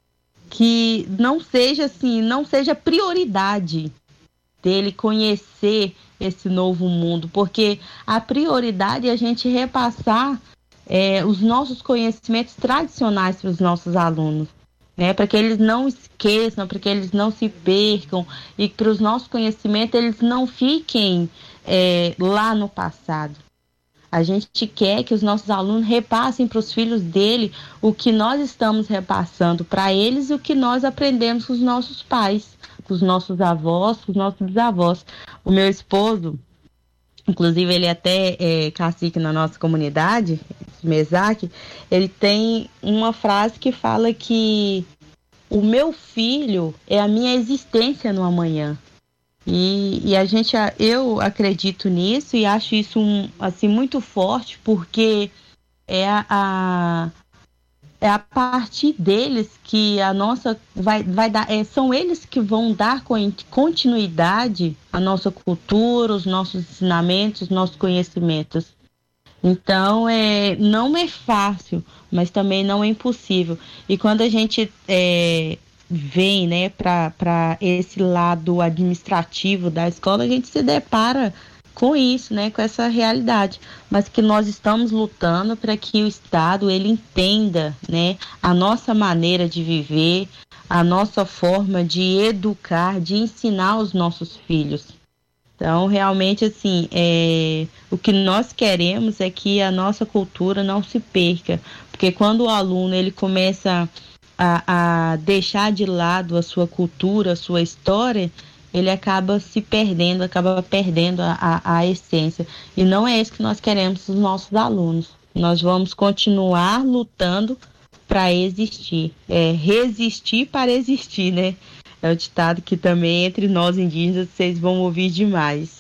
que não seja assim, não seja prioridade dele conhecer esse novo mundo, porque a prioridade é a gente repassar é, os nossos conhecimentos tradicionais para os nossos alunos, né? Para que eles não esqueçam, para que eles não se percam e para os nossos conhecimentos eles não fiquem é, lá no passado. A gente quer que os nossos alunos repassem para os filhos dele o que nós estamos repassando para eles e o que nós aprendemos com os nossos pais, com os nossos avós, com os nossos bisavós. O meu esposo, inclusive ele é até é, cacique na nossa comunidade, Mesaque, ele tem uma frase que fala que o meu filho é a minha existência no amanhã. E, e a gente, eu acredito nisso e acho isso um, assim, muito forte, porque é a, a, é a partir deles que a nossa vai, vai dar, é, são eles que vão dar continuidade à nossa cultura, os nossos ensinamentos, os nossos conhecimentos. Então, é, não é fácil, mas também não é impossível. E quando a gente é, vem, né, para esse lado administrativo da escola, a gente se depara com isso, né, com essa realidade, mas que nós estamos lutando para que o Estado ele entenda, né, a nossa maneira de viver, a nossa forma de educar, de ensinar os nossos filhos. Então, realmente, assim, é, o que nós queremos é que a nossa cultura não se perca, porque quando o aluno ele começa a, a deixar de lado a sua cultura, a sua história, ele acaba se perdendo, acaba perdendo a, a, a essência. E não é isso que nós queremos dos nossos alunos. Nós vamos continuar lutando para existir, é, resistir para existir, né? É o ditado que também entre nós indígenas vocês vão ouvir demais.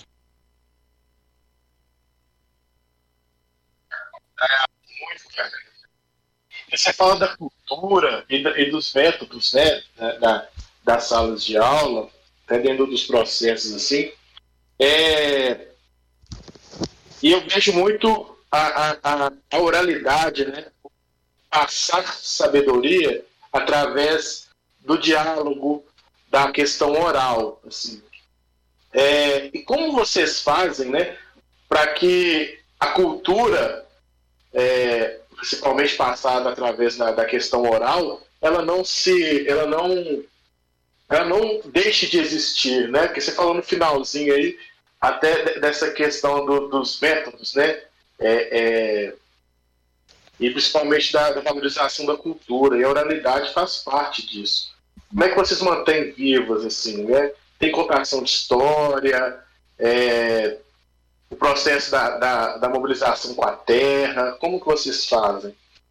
É, muito, cara. Você fala da cultura e, da, e dos métodos, né, da, das salas de aula, até dentro dos processos, assim, é, e eu vejo muito a, a, a oralidade, né, passar sabedoria através do diálogo, da questão oral, assim. É, e como vocês fazem, né, para que a cultura, é, principalmente passada através da, da questão oral, ela não se, ela não, ela não deixe de existir, né? Porque você falou no finalzinho aí, até dessa questão do, dos métodos, né? É, é, e principalmente da, da valorização da cultura, e a oralidade faz parte disso. Como é que vocês mantêm vivas, assim, né? Tem contação de história, é, o processo da, da, da mobilização com a terra, como que vocês fazem?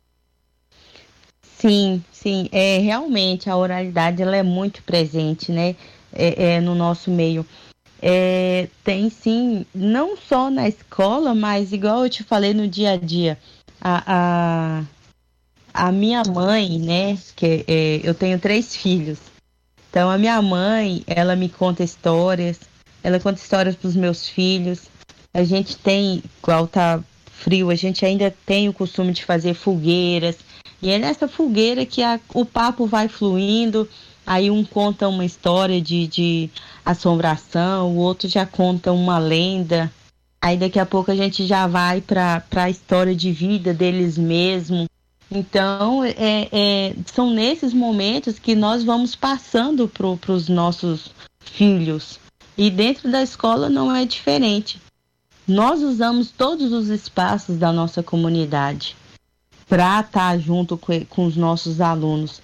Sim, sim, é, realmente a oralidade ela é muito presente, né, é, é, no nosso meio. É, tem sim, não só na escola, mas igual eu te falei no dia a dia, a, a, a minha mãe, né, que é, eu tenho três filhos, então a minha mãe, ela me conta histórias, ela conta histórias para os meus filhos, a gente tem, igual tá frio, a gente ainda tem o costume de fazer fogueiras, e é nessa fogueira que a, o papo vai fluindo, aí um conta uma história de, de assombração, o outro já conta uma lenda, aí daqui a pouco a gente já vai para a história de vida deles mesmos. Então, é, é, são nesses momentos que nós vamos passando para os nossos filhos. E dentro da escola não é diferente. Nós usamos todos os espaços da nossa comunidade para estar junto com, com os nossos alunos.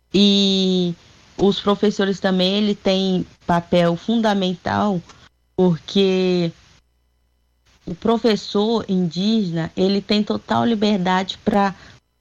E os professores também ele têm papel fundamental, porque o professor indígena ele tem total liberdade para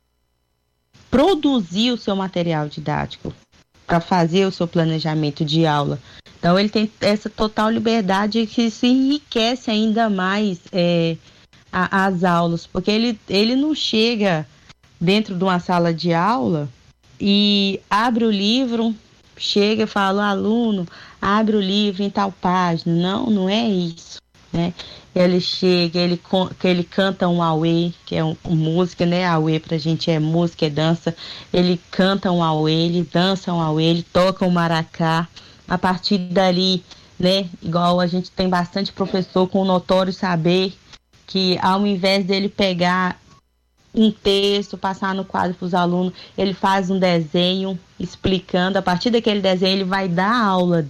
produzir o seu material didático, para fazer o seu planejamento de aula. Então ele tem essa total liberdade que se enriquece ainda mais é, a, as aulas, porque ele, ele não chega dentro de uma sala de aula e abre o livro, chega e fala, aluno, abre o livro em tal página. Não, não é isso, né? Ele chega, ele, ele canta um auê, que é um, um música, né? Auê pra gente é música, é dança. Ele canta um auê, ele dança um auê, ele toca um maracá. A partir dali, né? Igual a gente tem bastante professor com notório saber que ao invés dele pegar um texto, passar no quadro para os alunos, ele faz um desenho explicando, a partir daquele desenho ele vai dar aula.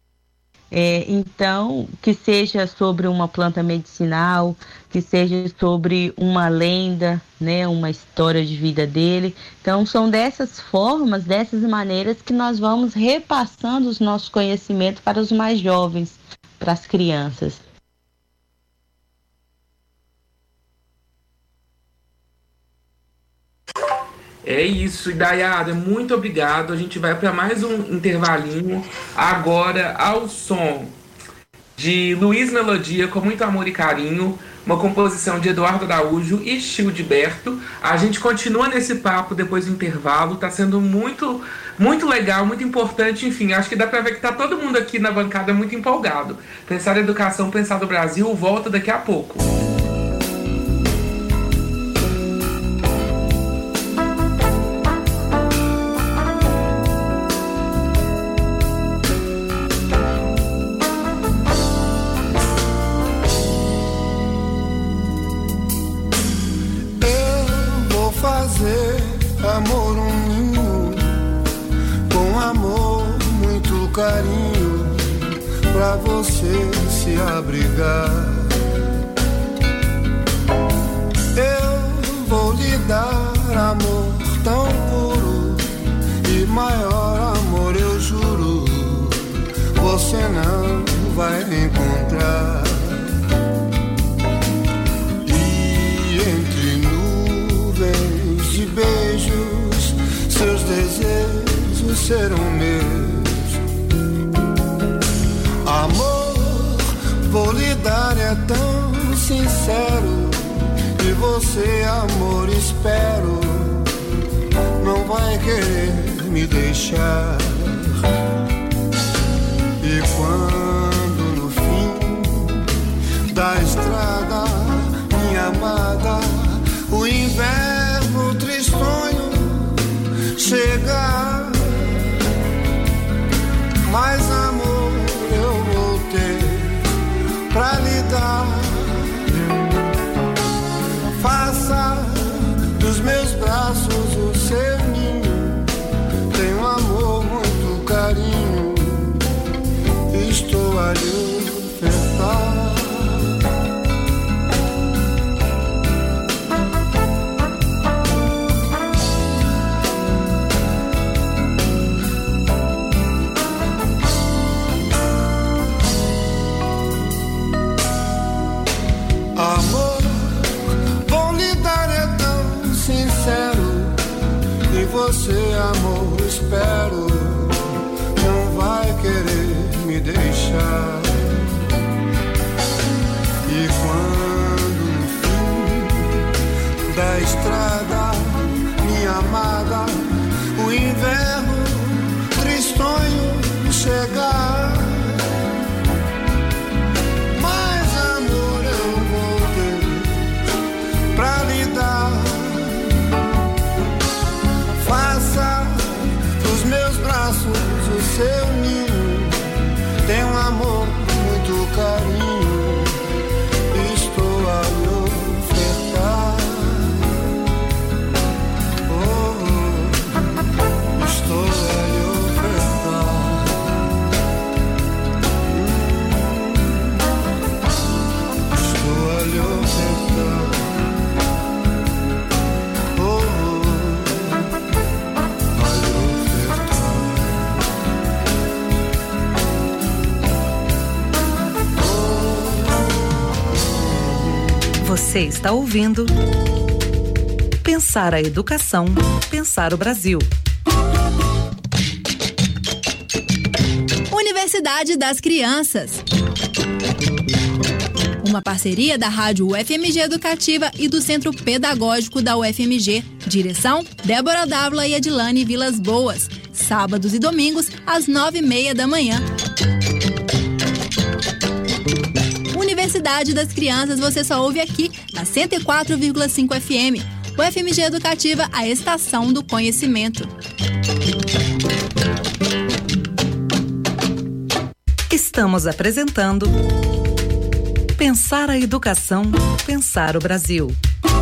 É, então, que seja sobre uma planta medicinal, que seja sobre uma lenda, né, uma história de vida dele. Então, são dessas formas, dessas maneiras que nós vamos repassando os nossos conhecimentos para os mais jovens, para as crianças. É isso, Dayara, muito obrigado. A gente vai para mais um intervalinho, agora ao som de Luiz Melodia, com muito amor e carinho, uma composição de Eduardo Araújo e Childeberto. A gente continua nesse papo depois do intervalo, tá sendo muito, muito legal, muito importante, enfim, acho que dá para ver que tá todo mundo aqui na bancada muito empolgado. Pensar em educação, pensar no Brasil, volta daqui a pouco. Amor um ninho, com amor, muito carinho, pra você se abrigar. Eu vou lhe dar amor tão puro, e maior amor eu juro, você não vai encontrar. E entre nuvens de beijos, seus desejos serão meus. Amor, vou lhe dar, é tão sincero, e você, amor, espero, não vai querer me deixar. E quando no fim da estrada, minha amada, o inverno tristonho chegar, mais amor eu vou ter pra lhe dar. Faça dos meus braços o seu ninho, tenho amor, muito carinho, estou a lhe ofertar. espero não vai querer me deixar. E quando no fim da estrada, minha amada, o inverno tristonho chegar, mais amor eu vou ter pra lhe dar. Faça dos meus braços o seu ninho, tem um amor, muito carinho, estou a lhe ofertar. Oh, oh, estou a lhe ofertar. Hum, estou a lhe ofertar. Você está ouvindo Pensar a Educação, Pensar o Brasil. Universidade das Crianças. Uma parceria da Rádio U F M G Educativa e do Centro Pedagógico da U F M G. Direção, Débora Dávila e Edilane Vilas Boas. Sábados e domingos, às nove e meia da manhã. Universidade das Crianças, você só ouve aqui, na cento e quatro vírgula cinco F M. U F M G Educativa, a estação do conhecimento. Estamos apresentando Pensar a Educação, Pensar o Brasil.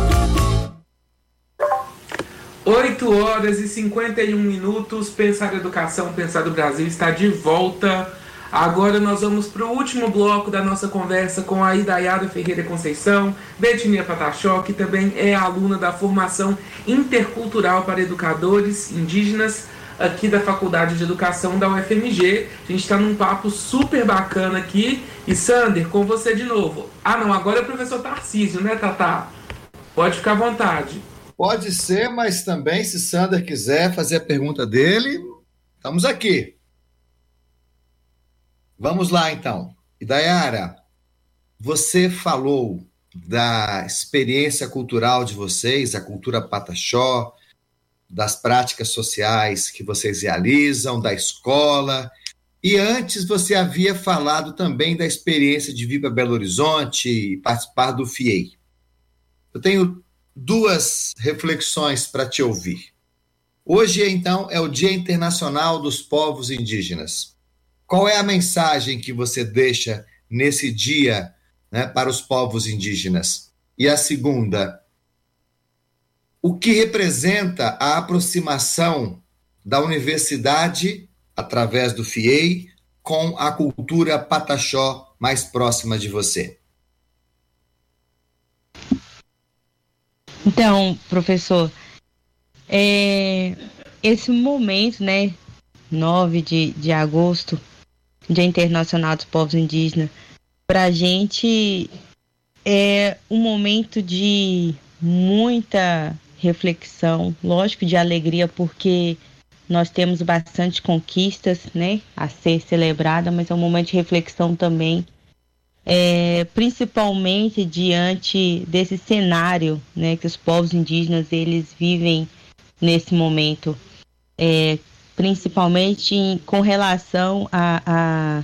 oito horas e cinquenta e um minutos, Pensar a Educação, Pensar o Brasil está de volta. Agora nós vamos para o último bloco da nossa conversa com a Idaiara Ferreira Conceição, da etnia Pataxó, que também é aluna da formação intercultural para educadores indígenas aqui da Faculdade de Educação da U F M G. A gente está num papo super bacana aqui. E Sander, com você de novo. Ah não, agora é o professor Tarcísio, né, Tatá? Pode ficar à vontade. Pode ser, mas também se Sander quiser fazer a pergunta dele, estamos aqui. Vamos lá, então. Idaiara, você falou da experiência cultural de vocês, a cultura Pataxó, das práticas sociais que vocês realizam, da escola. E antes você havia falado também da experiência de vir para Belo Horizonte e participar do F I E I. Eu tenho duas reflexões para te ouvir. Hoje, então, é o Dia Internacional dos Povos Indígenas. Qual é a mensagem que você deixa nesse dia, né, para os povos indígenas? E a segunda, o que representa a aproximação da universidade, através do F I E I, com a cultura Pataxó mais próxima de você? Então, professor, é, esse momento, né, nove de, de agosto, Dia Internacional dos Povos Indígenas, para a gente é um momento de muita reflexão, lógico, de alegria, porque nós temos bastante conquistas, né, a ser celebrada, mas é um momento de reflexão também, é, principalmente diante desse cenário, né, que os povos indígenas eles vivem nesse momento, é, principalmente em, com relação a, a,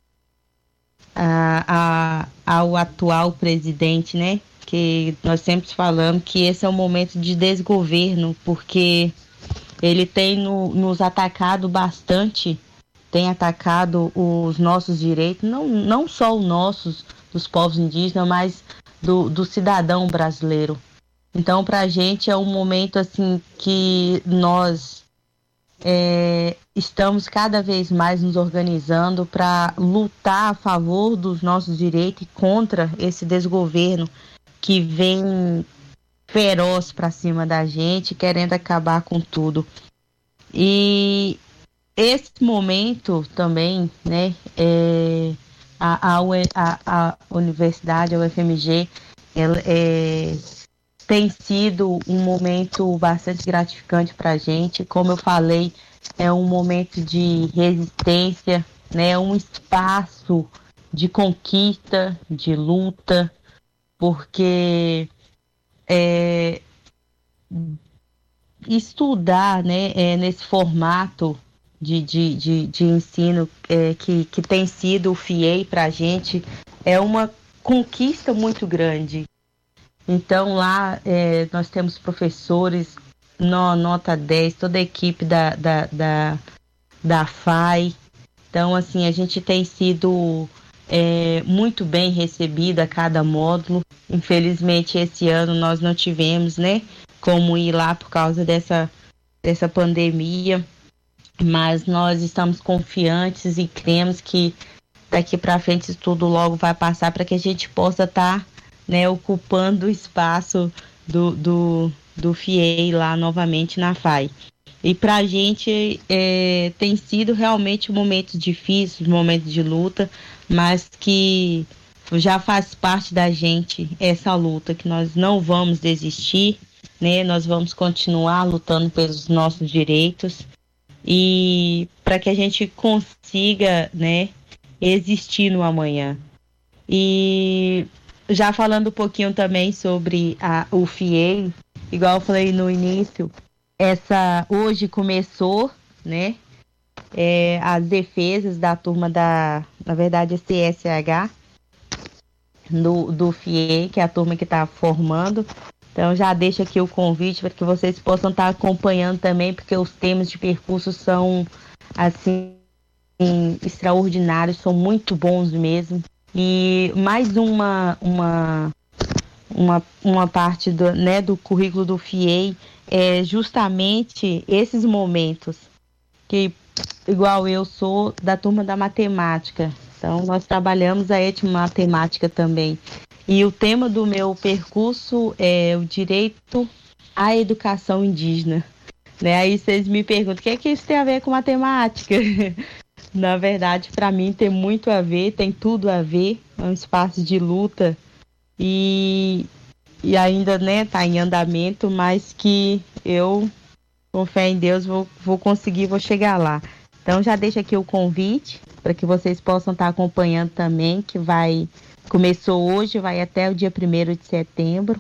a, a, ao atual presidente, né? Que nós sempre falamos que esse é um momento de desgoverno, porque ele tem no, nos atacado bastante, tem atacado os nossos direitos, não, não só os nossos, dos povos indígenas, mas do, do cidadão brasileiro. Então, para a gente é um momento assim que nós É, estamos cada vez mais nos organizando para lutar a favor dos nossos direitos e contra esse desgoverno que vem feroz para cima da gente, querendo acabar com tudo. E esse momento também, né, é, a, a, a universidade, a U F M G, ela é, tem sido um momento bastante gratificante para a gente. Como eu falei, é um momento de resistência, né? Um espaço de conquista, de luta, porque é, estudar, né, é, nesse formato de, de, de, de ensino é, que, que tem sido o F I E I para a gente é uma conquista muito grande. Então lá é, nós temos professores no, nota dez, toda a equipe da, da, da, da F A I. Então assim, a gente tem sido é, muito bem recebido a cada módulo. Infelizmente esse ano nós não tivemos, né, como ir lá por causa dessa, dessa pandemia, mas nós estamos confiantes e cremos que daqui para frente isso tudo logo vai passar para que a gente possa estar tá, né, ocupando o espaço do, do, do F I E I lá novamente na F A I. E para a gente é, tem sido realmente um momento difícil, um momento de luta, mas que já faz parte da gente essa luta, que nós não vamos desistir, né? Nós vamos continuar lutando pelos nossos direitos e para que a gente consiga, né, existir no amanhã. E já falando um pouquinho também sobre a, o F I E I, igual eu falei no início, essa hoje começou, né, é, as defesas da turma da, na verdade, a C S H do, do F I E I, que é a turma que está formando. Então já deixo aqui o convite para que vocês possam estar acompanhando também, porque os temas de percurso são assim extraordinários, são muito bons mesmo. E mais uma uma uma, uma parte do, né, do currículo do F I E I é justamente esses momentos que, igual eu sou da turma da matemática, então nós trabalhamos a etnomatemática também. E o tema do meu percurso é o direito à educação indígena. Né? Aí vocês me perguntam, o que é que isso tem a ver com matemática? Na verdade, para mim tem muito a ver, tem tudo a ver. É um espaço de luta e, e ainda, né, tá em andamento, mas que eu, com fé em Deus, vou, vou conseguir, vou chegar lá. Então já deixo aqui o convite para que vocês possam estar acompanhando também, que vai... Começou hoje, vai até o dia primeiro de setembro.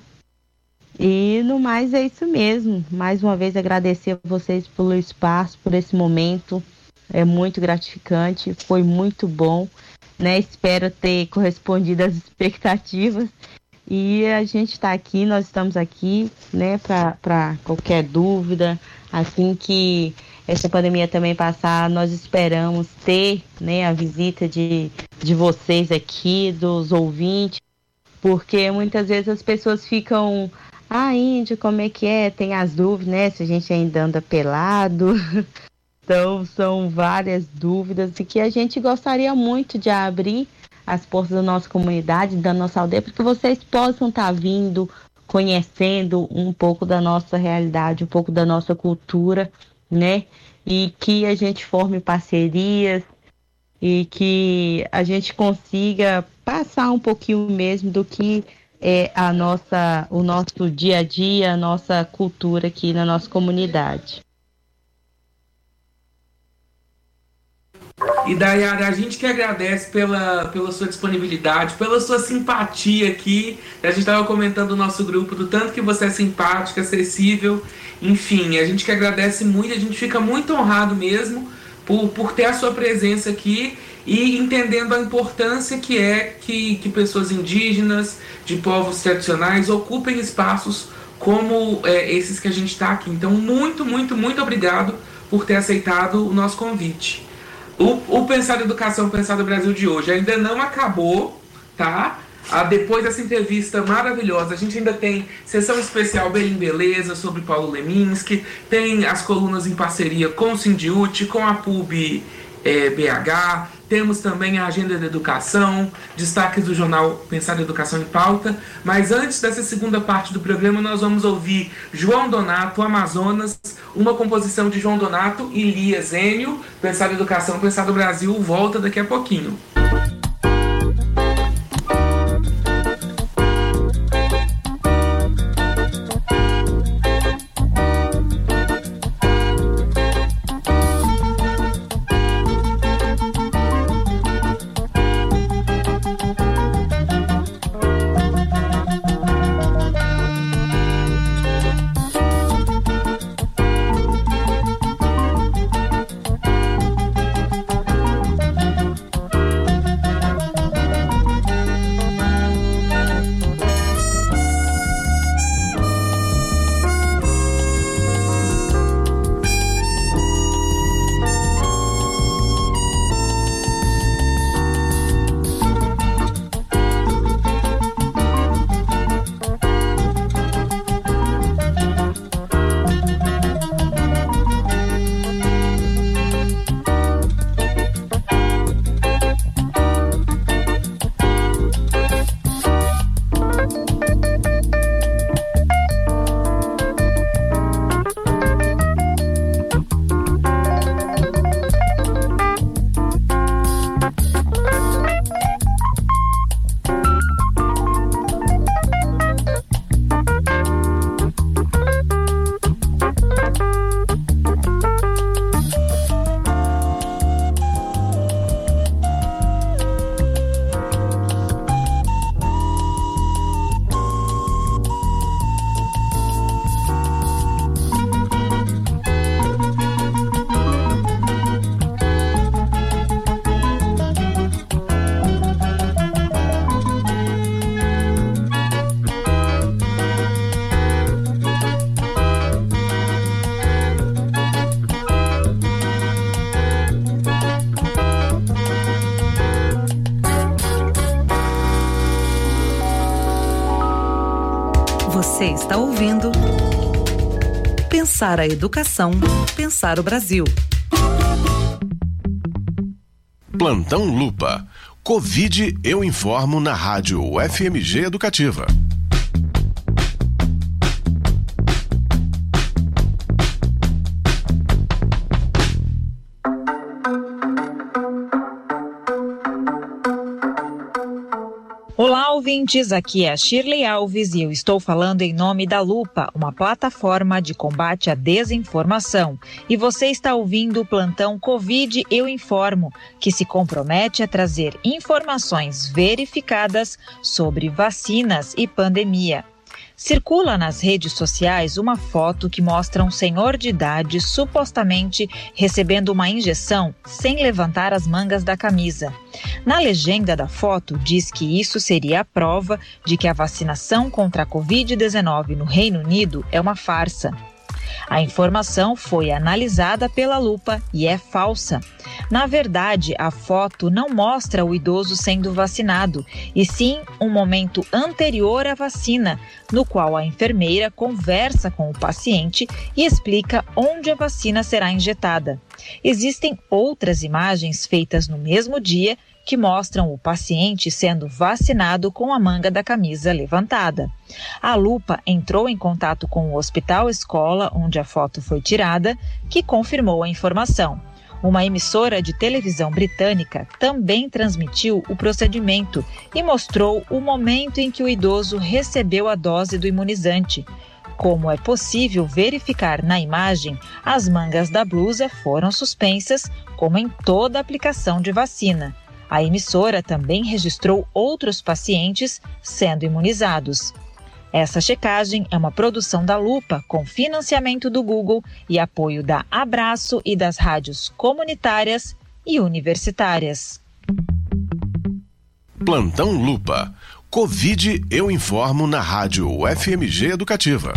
E no mais é isso mesmo. Mais uma vez agradecer a vocês pelo espaço, por esse momento. É muito gratificante, foi muito bom, né? Espero ter correspondido às expectativas. E a gente está aqui, nós estamos aqui, né, para qualquer dúvida. Assim que essa pandemia também passar, nós esperamos ter, né, a visita de, de vocês aqui, dos ouvintes, porque muitas vezes as pessoas ficam, ah, Índio, como é que é? Tem as dúvidas, né, se a gente ainda anda pelado. Então, são várias dúvidas e que a gente gostaria muito de abrir as portas da nossa comunidade, da nossa aldeia, para que vocês possam estar vindo, conhecendo um pouco da nossa realidade, um pouco da nossa cultura, né? E que a gente forme parcerias e que a gente consiga passar um pouquinho mesmo do que é a nossa, o nosso dia a dia, a nossa cultura aqui na nossa comunidade. E Dayara, a gente que agradece pela, pela sua disponibilidade, pela sua simpatia aqui. A gente estava comentando no nosso grupo do tanto que você é simpática, acessível. Enfim, a gente que agradece muito, a gente fica muito honrado mesmo por, por ter a sua presença aqui e entendendo a importância que é que, que pessoas indígenas, de povos tradicionais, ocupem espaços como é, esses que a gente está aqui. Então, muito, muito, muito obrigado por ter aceitado o nosso convite. O, o Pensar Educação, Pensar do Brasil de hoje ainda não acabou, tá? Ah, depois dessa entrevista maravilhosa, a gente ainda tem sessão especial Bem em Beleza sobre Paulo Leminski, tem as colunas em parceria com o Sindiúti, com a P U B é, B H, temos também a Agenda da Educação, destaques do jornal Pensar Educação em Pauta, mas antes dessa segunda parte do programa nós vamos ouvir João Donato, Amazonas, uma composição de João Donato e Lia Zênio. Pensar Educação, Pensar do Brasil volta daqui a pouquinho. Você está ouvindo Pensar a Educação, Pensar o Brasil. Plantão Lupa. Covid eu informo na rádio F M G Educativa. Olá, ouvintes, aqui é a Shirley Alves e eu estou falando em nome da Lupa, uma plataforma de combate à desinformação. E você está ouvindo o plantão Covid Eu Informo, que se compromete a trazer informações verificadas sobre vacinas e pandemia. Circula nas redes sociais uma foto que mostra um senhor de idade supostamente recebendo uma injeção sem levantar as mangas da camisa. Na legenda da foto diz que isso seria a prova de que a vacinação contra a covid dezenove no Reino Unido é uma farsa. A informação foi analisada pela Lupa e é falsa. Na verdade, a foto não mostra o idoso sendo vacinado, e sim um momento anterior à vacina, no qual a enfermeira conversa com o paciente e explica onde a vacina será injetada. Existem outras imagens feitas no mesmo dia que mostram o paciente sendo vacinado com a manga da camisa levantada. A Lupa entrou em contato com o Hospital Escola, onde a foto foi tirada, que confirmou a informação. Uma emissora de televisão britânica também transmitiu o procedimento e mostrou o momento em que o idoso recebeu a dose do imunizante. Como é possível verificar na imagem, as mangas da blusa foram suspensas, como em toda aplicação de vacina. A emissora também registrou outros pacientes sendo imunizados. Essa checagem é uma produção da Lupa, com financiamento do Google e apoio da Abraço e das rádios comunitárias e universitárias. Plantão Lupa. Covid eu informo na rádio F M G Educativa.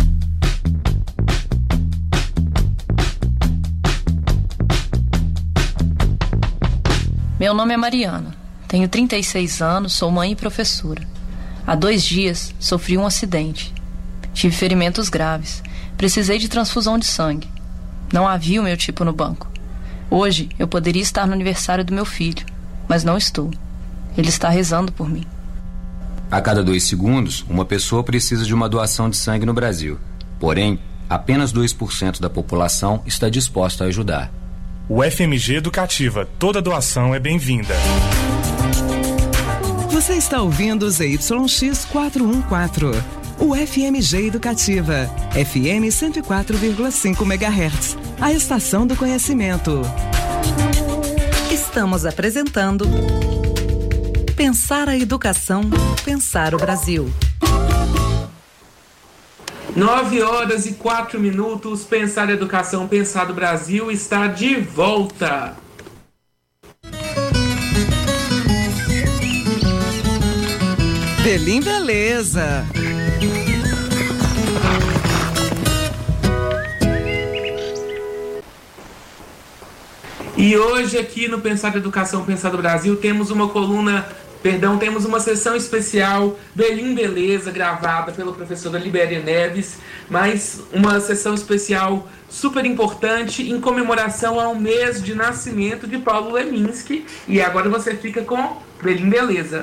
Meu nome é Mariana, tenho trinta e seis anos, sou mãe e professora. Há dois dias sofri um acidente. Tive ferimentos graves. Precisei de transfusão de sangue. Não havia o meu tipo no banco. Hoje eu poderia estar no aniversário do meu filho, mas não estou. Ele está rezando por mim. A cada dois segundos, uma pessoa precisa de uma doação de sangue no Brasil. Porém, apenas dois por cento da população está disposta a ajudar. O F M G Educativa, toda doação é bem-vinda. Você está ouvindo o Z Y X quatrocentos e quatorze, o F M G Educativa, F M cento e quatro vírgula cinco megahertz, a estação do conhecimento. Estamos apresentando Pensar a Educação, Pensar o Brasil. Nove horas e quatro minutos, Pensar a Educação, Pensar o Brasil está de volta. Belim Beleza. E hoje aqui no Pensar a Educação, Pensar o Brasil temos uma coluna... Perdão, temos uma sessão especial, Belim Beleza, gravada pela professora Libéria Neves, mas uma sessão especial super importante em comemoração ao mês de nascimento de Paulo Leminski. E agora você fica com Belim Beleza.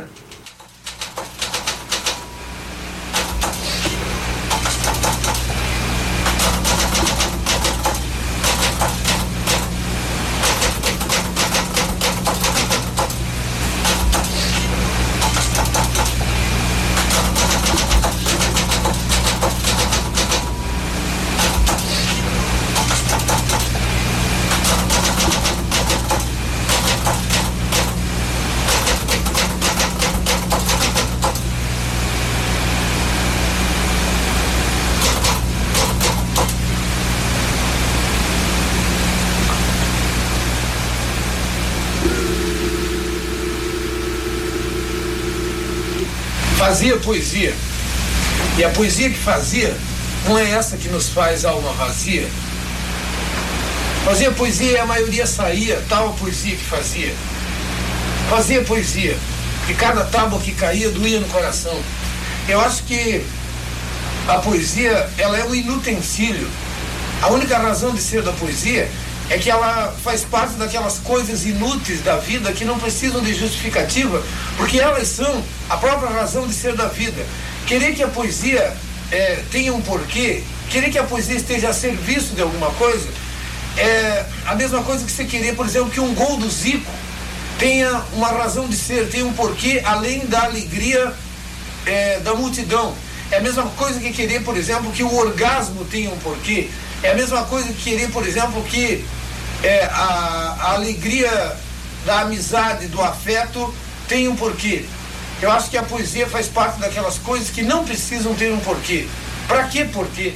Fazia poesia. E a poesia que fazia não é essa que nos faz alma vazia. Fazia poesia e a maioria saía, tal a poesia que fazia. Fazia poesia, e cada tábua que caía doía no coração. Eu acho que a poesia, ela é um inutensílio. A única razão de ser da poesia é que ela faz parte daquelas coisas inúteis da vida que não precisam de justificativa, porque elas são a própria razão de ser da vida. Querer que a poesia é, tenha um porquê, querer que a poesia esteja a serviço de alguma coisa, é a mesma coisa que você querer, por exemplo, que um gol do Zico tenha uma razão de ser, tenha um porquê além da alegria é, da multidão. É a mesma coisa que querer, por exemplo, que o orgasmo tenha um porquê. É a mesma coisa que querer, por exemplo, que é, a, a alegria da amizade, do afeto tenha um porquê. Eu acho que a poesia faz parte daquelas coisas que não precisam ter um porquê. Pra que porquê?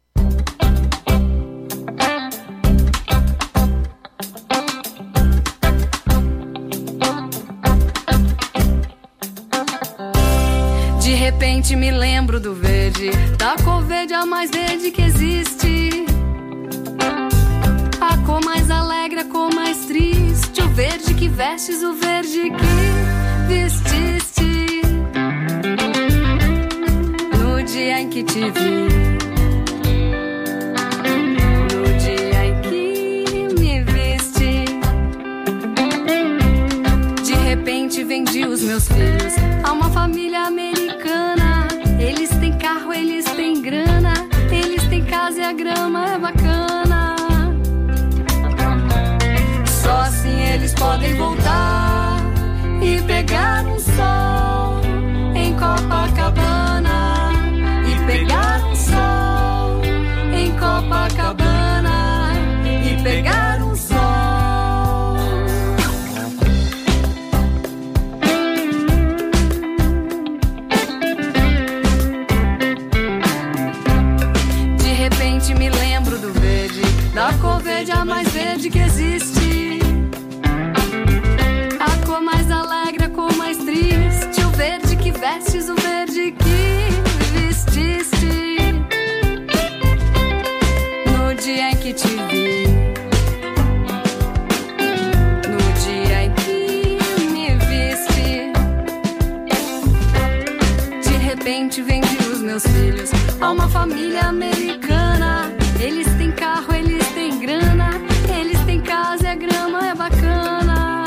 De repente me lembro do verde, da cor verde a mais verde que existe. A cor mais alegre, a cor mais triste. O verde que vestes, o verde que vestiste. No dia em que te vi, no dia em que me viste. De repente vendi os meus filhos a uma família americana. Eles têm carro, eles têm grana, eles têm casa e a grama é bacana. Só assim eles podem voltar e pegar um sol em Copacabana. E pegar um sol em Copacabana. E pegar um sol. De repente me lembro do verde, da cor verde a mais verde que existe. A cor mais alegre, a cor mais triste. O verde que vestes, o verde que vestiste. No dia em que te vi, no dia em que me viste. De repente vendi os meus filhos a uma família americana. Eles têm carro, eles têm grana, eles têm casa e a grama é bacana.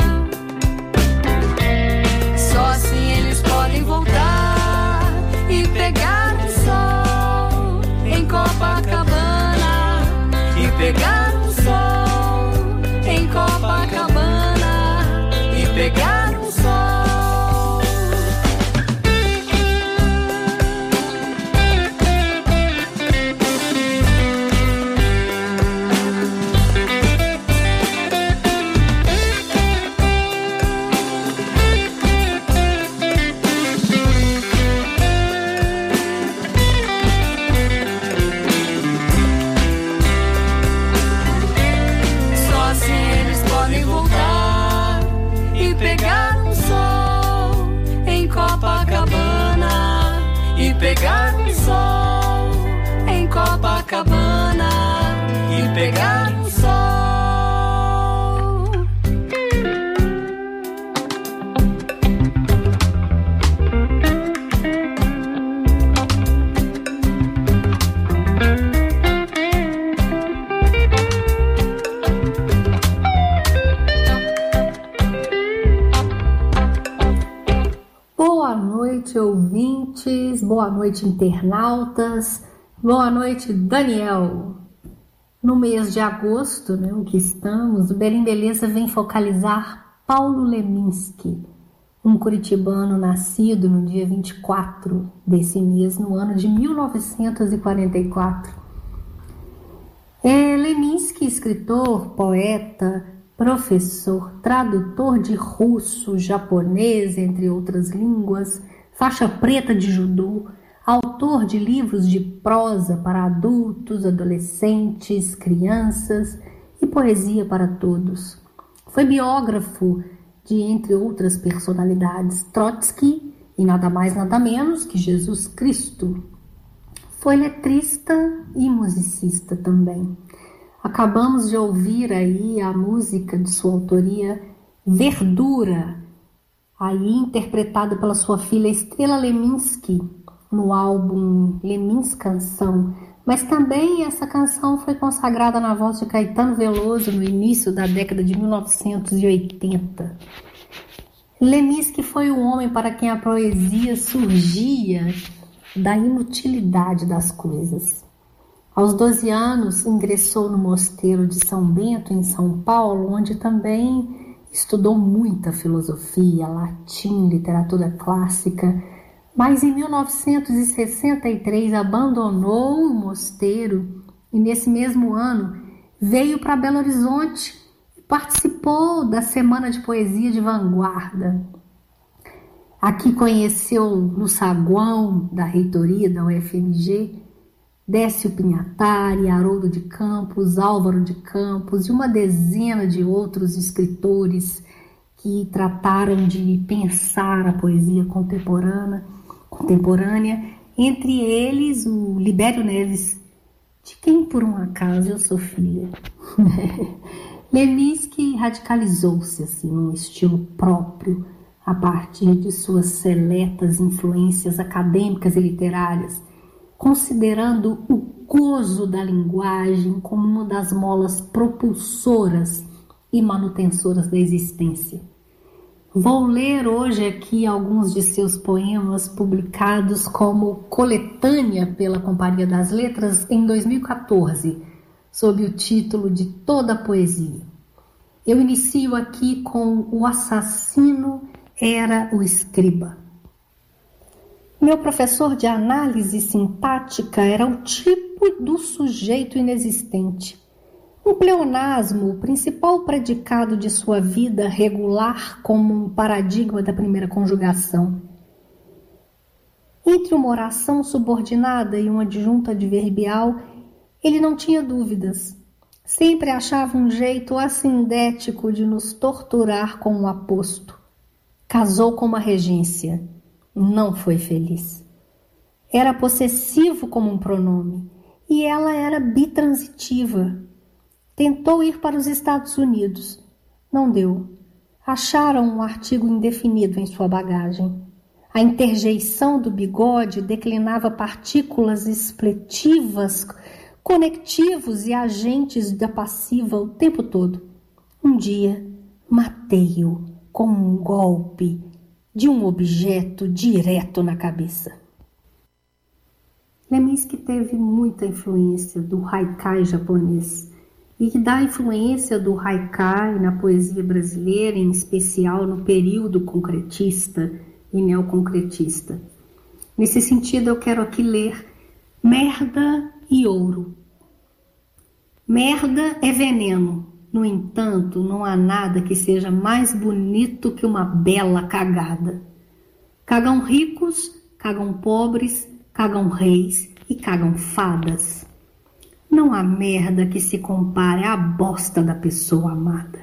Só assim eles podem voltar e pegar um sol em Copacabana. E pegar um sol em Copacabana. E pegar um sol. Pegar um sol em Copacabana e pegar um sol. Boa noite, ouvintes, boa noite, internautas, boa noite, Daniel. No mês de agosto, né, o que estamos, o Belém Beleza vem focalizar Paulo Leminski, um curitibano nascido no dia vinte e quatro desse mês, no ano de mil novecentos e quarenta e quatro. É Leminski, escritor, poeta, professor, tradutor de russo, japonês, entre outras línguas, faixa preta de judô, autor de livros de prosa para adultos, adolescentes, crianças e poesia para todos. Foi biógrafo de, entre outras personalidades, Trotsky e nada mais nada menos que Jesus Cristo. Foi letrista e musicista também. Acabamos de ouvir aí a música de sua autoria, Verdura, aí interpretada pela sua filha Estrela Leminski, no álbum Lemins Canção, mas também essa canção foi consagrada na voz de Caetano Veloso no início da década de mil novecentos e oitenta. Lemins, que foi o homem para quem a poesia surgia da inutilidade das coisas. Aos doze anos, ingressou no Mosteiro de São Bento, em São Paulo, onde também estudou muita filosofia, latim, literatura clássica, mas em mil novecentos e sessenta e três abandonou o mosteiro e nesse mesmo ano veio para Belo Horizonte e participou da Semana de Poesia de Vanguarda. Aqui conheceu no saguão da reitoria da U F M G Décio Pinhatari, Haroldo de Campos, Álvaro de Campos e uma dezena de outros escritores que trataram de pensar a poesia contemporânea, contemporânea, entre eles o Libério Neves, de quem por um acaso eu sou filha. Lemins, que radicalizou-se assim, num estilo próprio, a partir de suas seletas influências acadêmicas e literárias, considerando o gozo da linguagem como uma das molas propulsoras e manutensoras da existência. Vou ler hoje aqui alguns de seus poemas publicados como coletânea pela Companhia das Letras em dois mil e quatorze, sob o título de Toda a Poesia. Eu inicio aqui com O Assassino Era o Escriba. Meu professor de análise sintática era o tipo do sujeito inexistente. Um pleonasmo, o principal predicado de sua vida regular como um paradigma da primeira conjugação. Entre uma oração subordinada e uma adjunta adverbial, ele não tinha dúvidas. Sempre achava um jeito assindético de nos torturar com um aposto. Casou com uma regência. Não foi feliz. Era possessivo como um pronome e ela era bitransitiva. Tentou ir para os Estados Unidos. Não deu. Acharam um artigo indefinido em sua bagagem. A interjeição do bigode declinava partículas expletivas, conectivos e agentes da passiva o tempo todo. Um dia, matei-o com um golpe de um objeto direto na cabeça. Leminski teve muita influência do haikai japonês e da influência do haikai na poesia brasileira, em especial no período concretista e neoconcretista. Nesse sentido, eu quero aqui ler Merda e Ouro. Merda é veneno. No entanto, não há nada que seja mais bonito que uma bela cagada. Cagam ricos, cagam pobres, cagam reis e cagam fadas. Não há merda que se compare à bosta da pessoa amada.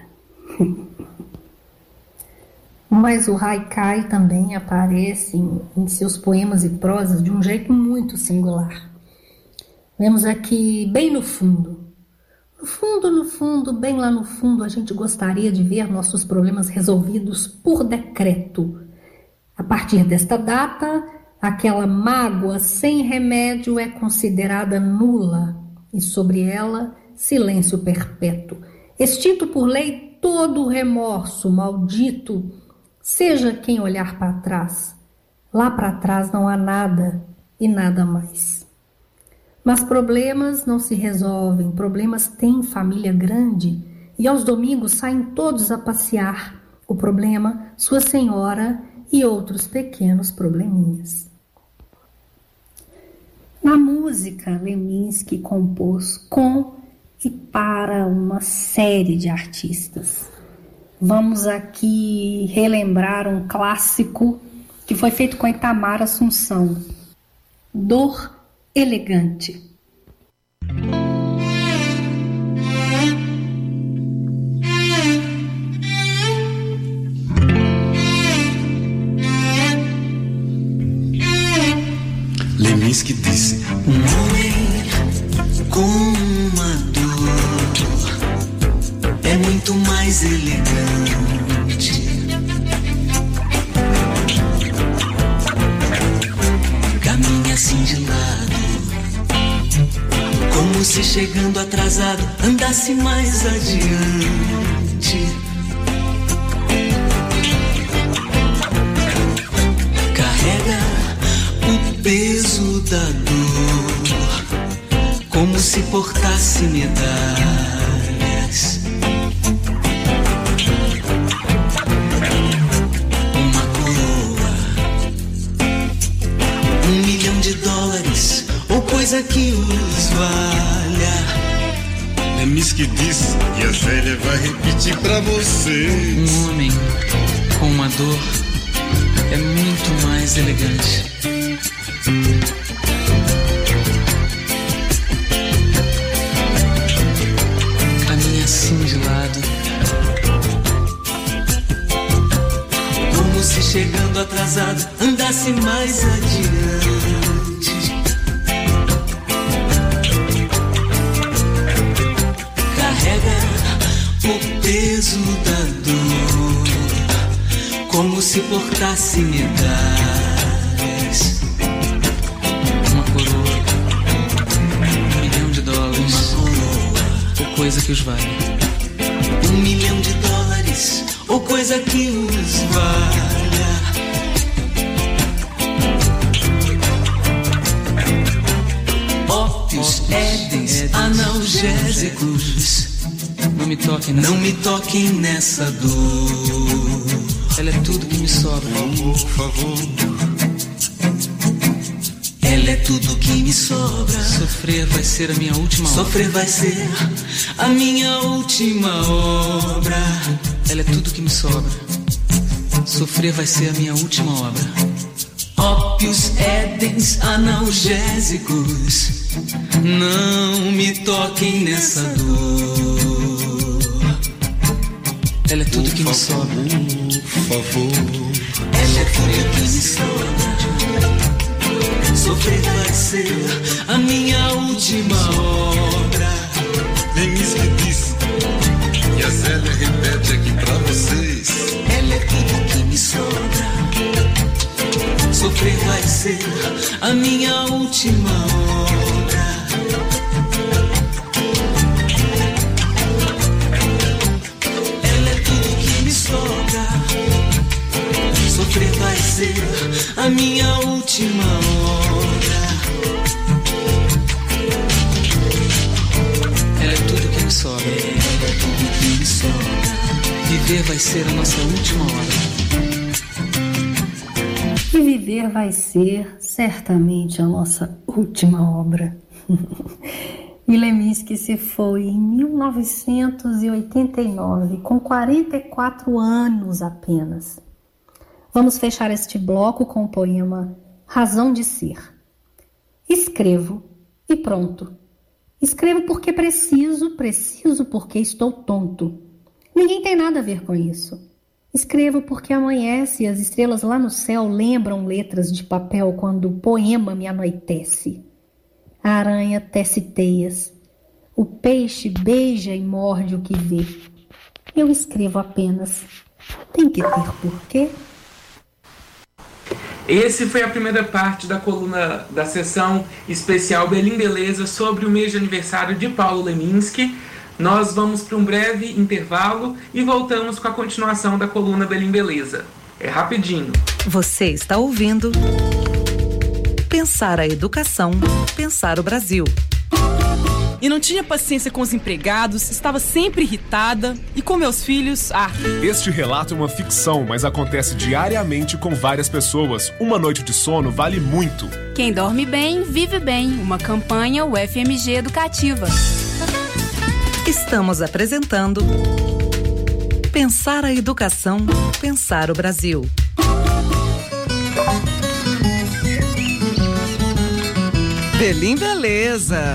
Mas o haikai também aparece em, em seus poemas e prosas de um jeito muito singular. Vemos aqui bem no fundo. No fundo, no fundo, bem lá no fundo, a gente gostaria de ver nossos problemas resolvidos por decreto. A partir desta data, aquela mágoa sem remédio é considerada nula e sobre ela, silêncio perpétuo. Extinto por lei todo o remorso maldito, seja quem olhar para trás. Lá para trás não há nada e nada mais. Mas problemas não se resolvem, problemas têm família grande e aos domingos saem todos a passear. O problema, sua senhora e outros pequenos probleminhas. Na música, Leminski compôs com e para uma série de artistas. Vamos aqui relembrar um clássico que foi feito com Itamar Assunção, Dor Elegante. Leminski disse: um homem com uma dor é muito mais elegante. Caminha se chegando atrasado andasse mais adiante. Carrega o peso da dor como se portasse medalhas. Uma coroa, um milhão de dólares ou coisa que os valha. É Miss que diz e a Zélia vai repetir pra vocês. Um homem com uma dor é muito mais elegante. Caminha assim de lado, como se chegando atrasado andasse mais adiante. Carrega o peso da dor como se portasse medalhas. Uma coroa, um milhão de dólares, uma coroa, ou coisa que os vale. Um milhão de dólares ou coisa que os valha. Ópios, édens, analgésicos. Não me toquem nessa, não me toquem nessa dor. Ela é tudo que me sobra. Por favor. Ela é tudo que me sobra. Sofrer vai ser a minha última obra. Sofrer vai ser a minha última obra. Ela é tudo que me sobra. Sofrer vai ser a minha última obra. Ópios, édens, analgésicos. Não me toquem nessa dor. Ela é tudo que me sobra. Por favor. Ela é tudo que me sobra. Sofrer vai ser a minha última obra. Vem Miss que diz e a Zélia repete aqui pra vocês. Ela é tudo que me sobra. Sofrer vai ser a minha última obra. Ela é tudo que me sobra. Sofrer vai ser a minha última obra. Ela é tudo que me sobra. Ela é tudo que me sobra. Viver vai ser a nossa última obra. E viver vai ser certamente a nossa última obra. Leminski se foi em mil novecentos e oitenta e nove, com quarenta e quatro anos apenas. Vamos fechar este bloco com o poema Razão de Ser. Escrevo e pronto. Escrevo porque preciso, preciso porque estou tonto. Ninguém tem nada a ver com isso. Escrevo porque amanhece e as estrelas lá no céu lembram letras de papel quando o poema me anoitece. A aranha tece teias, o peixe beija e morde o que vê. Eu escrevo apenas. Tem que ter porquê. Esse foi a primeira parte da coluna da sessão especial Belém Beleza sobre o mês de aniversário de Paulo Leminski. Nós vamos para um breve intervalo e voltamos com a continuação da coluna Belém Beleza. É rapidinho. Você está ouvindo Pensar a Educação, Pensar o Brasil. E não tinha paciência com os empregados, estava sempre irritada. E com meus filhos, ah... Este relato é uma ficção, mas acontece diariamente com várias pessoas. Uma noite de sono vale muito. Quem dorme bem, vive bem. Uma campanha U F M G Educativa. Estamos apresentando Pensar a Educação, Pensar o Brasil. Belém Beleza.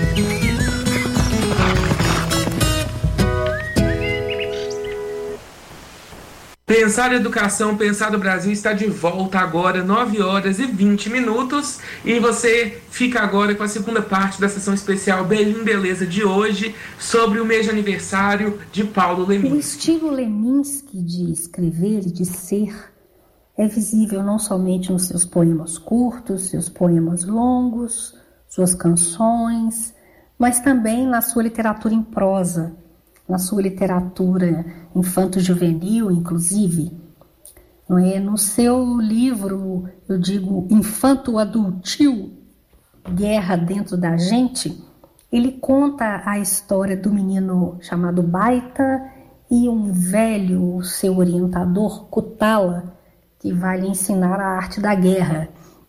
Pensar Educação, Pensar o Brasil está de volta agora, nove horas e vinte minutos. E você fica agora com a segunda parte da sessão especial Belém Beleza de hoje, sobre o mês de aniversário de Paulo Leminski. O estilo Leminski de escrever e de ser é visível não somente nos seus poemas curtos, seus poemas longos, suas canções, mas também na sua literatura em prosa, na sua literatura infanto-juvenil, inclusive. Não é? No seu livro, eu digo, infanto-adultil, Guerra Dentro da Gente, ele conta a história do menino chamado Baita e um velho, seu orientador, Kutala, que vai lhe ensinar a arte da guerra.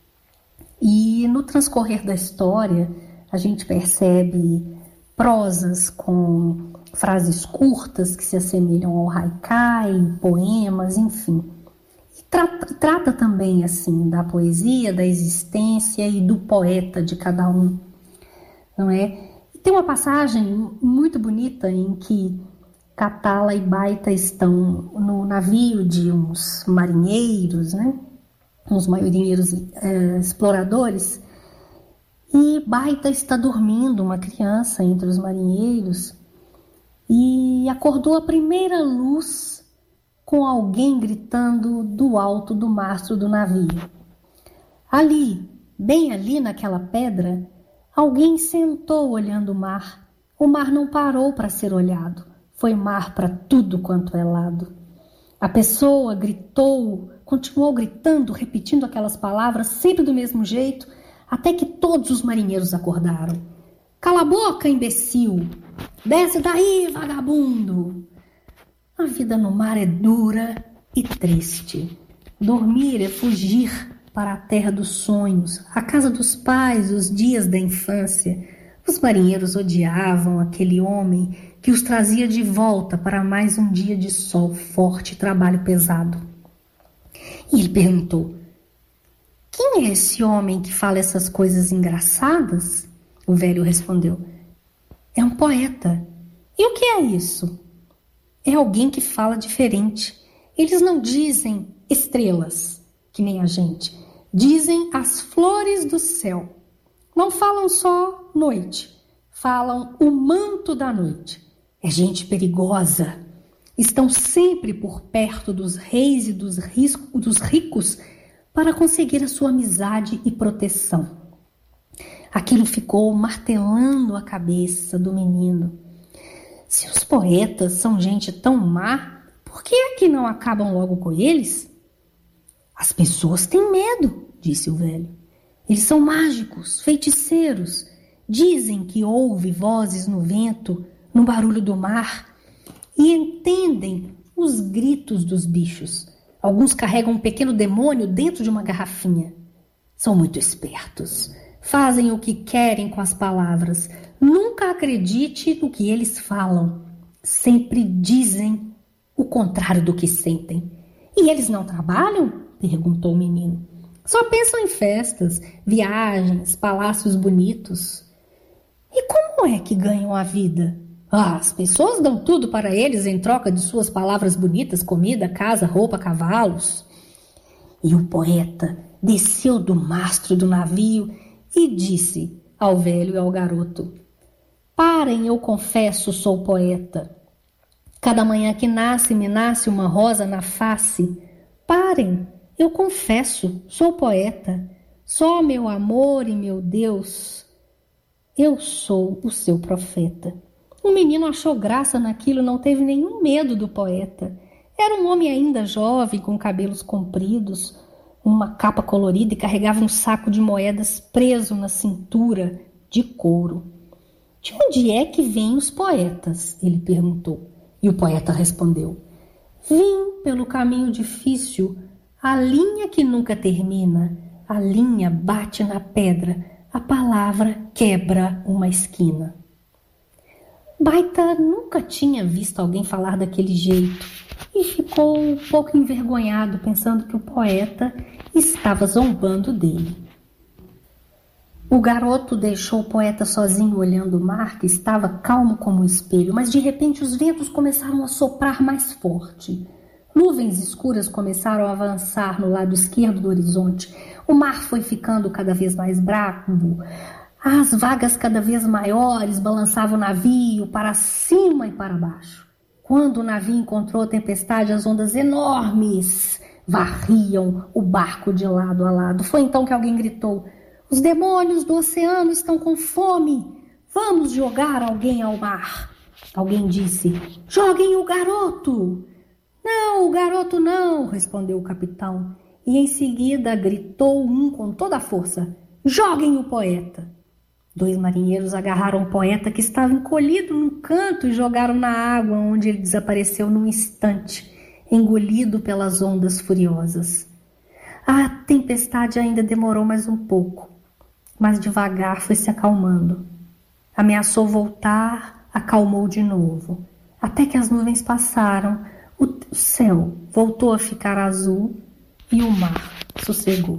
E no transcorrer da história, a gente percebe prosas com frases curtas que se assemelham ao haikai, poemas, enfim. E trata, trata também, assim, da poesia, da existência e do poeta de cada um, não é? E tem uma passagem muito bonita em que Katala e Baita estão no navio de uns marinheiros, né? Uns marinheiros é, exploradores, e Baita está dormindo, uma criança entre os marinheiros, e acordou a primeira luz com alguém gritando do alto do mastro do navio. Ali, bem ali naquela pedra, alguém sentou olhando o mar. O mar não parou para ser olhado. Foi mar para tudo quanto é lado. A pessoa gritou, continuou gritando, repetindo aquelas palavras, sempre do mesmo jeito, até que todos os marinheiros acordaram. Cala a boca, imbecil! Desce daí, vagabundo! A vida no mar é dura e triste. Dormir é fugir para a terra dos sonhos, a casa dos pais, os dias da infância. Os marinheiros odiavam aquele homem que os trazia de volta para mais um dia de sol forte e trabalho pesado. E ele perguntou: quem é esse homem que fala essas coisas engraçadas? O velho respondeu: é um poeta. E o que é isso? É alguém que fala diferente. Eles não dizem estrelas, que nem a gente. Dizem as flores do céu. Não falam só noite, falam o manto da noite. É gente perigosa. Estão sempre por perto dos reis e dos, risco, dos ricos para conseguir a sua amizade e proteção. Aquilo ficou martelando a cabeça do menino. Se os poetas são gente tão má, por que é que não acabam logo com eles? As pessoas têm medo, disse o velho. Eles são mágicos, feiticeiros. Dizem que ouve vozes no vento, no barulho do mar, e entendem os gritos dos bichos. Alguns carregam um pequeno demônio dentro de uma garrafinha. São muito espertos. Fazem o que querem com as palavras. Nunca acredite no que eles falam. Sempre dizem o contrário do que sentem. E eles não trabalham? Perguntou o menino. Só pensam em festas, viagens, palácios bonitos. E como é que ganham a vida? Ah, as pessoas dão tudo para eles em troca de suas palavras bonitas, comida, casa, roupa, cavalos. E o poeta desceu do mastro do navio e disse ao velho e ao garoto: parem, eu confesso, sou poeta. Cada manhã que nasce, me nasce uma rosa na face. Parem, eu confesso, sou poeta. Só meu amor e meu Deus, eu sou o seu profeta. O menino achou graça naquilo, não teve nenhum medo do poeta. Era um homem ainda jovem, com cabelos compridos, uma capa colorida e carregava um saco de moedas preso na cintura, de couro. De onde é que vêm os poetas? Ele perguntou. E o poeta respondeu: vim pelo caminho difícil, a linha que nunca termina. A linha bate na pedra, a palavra quebra uma esquina. Baita nunca tinha visto alguém falar daquele jeito e ficou um pouco envergonhado, pensando que o poeta estava zombando dele. O garoto deixou o poeta sozinho olhando o mar, que estava calmo como um espelho, mas de repente os ventos começaram a soprar mais forte. Nuvens escuras começaram a avançar no lado esquerdo do horizonte. O mar foi ficando cada vez mais bravo. As vagas cada vez maiores balançavam o navio para cima e para baixo. Quando o navio encontrou a tempestade, as ondas enormes varriam o barco de lado a lado. Foi então que alguém gritou: os demônios do oceano estão com fome. Vamos jogar alguém ao mar. Alguém disse: joguem o garoto. Não, o garoto não, respondeu o capitão. E em seguida gritou um com toda a força: joguem o poeta. Dois marinheiros agarraram o poeta, que estava encolhido num canto, e jogaram na água, onde ele desapareceu num instante, engolido pelas ondas furiosas. A tempestade ainda demorou mais um pouco, mas devagar foi se acalmando. Ameaçou voltar, acalmou de novo, até que as nuvens passaram, o céu voltou a ficar azul e o mar sossegou.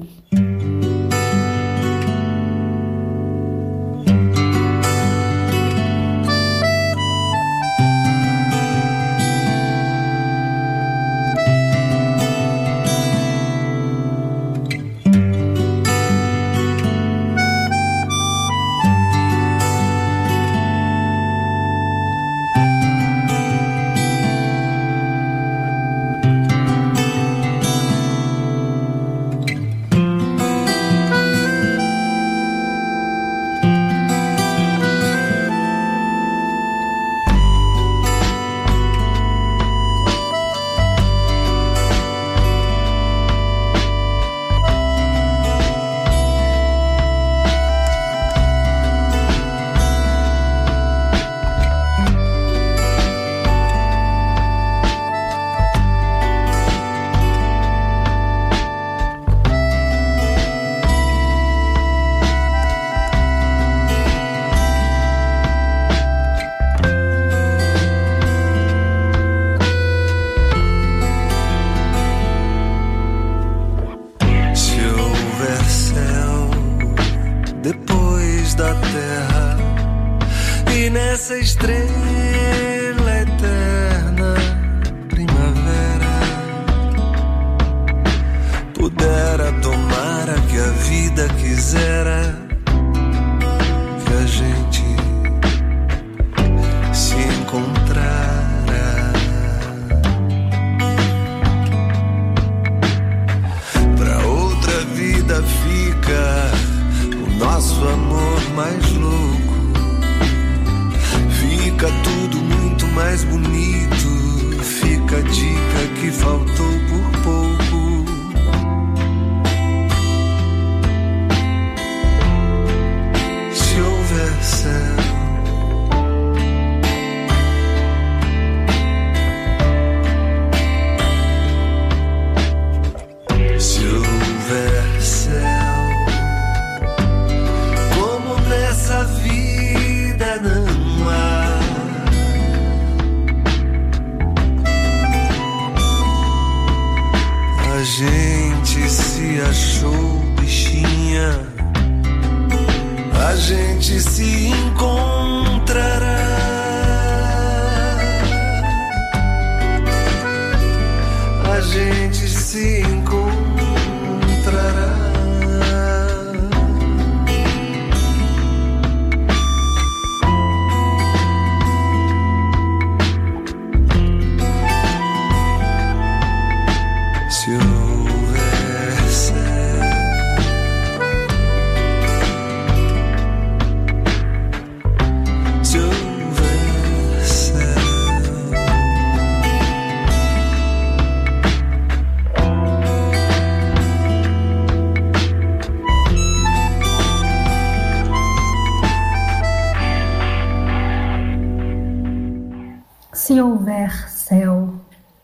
Se houver céu.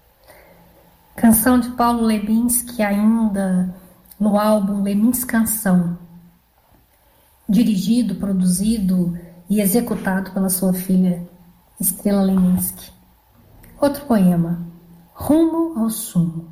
Canção de Paulo Leminski, ainda no álbum Leminski Canção. Dirigido, produzido e executado pela sua filha Estrela Leminski. Outro poema. Rumo ao sumo.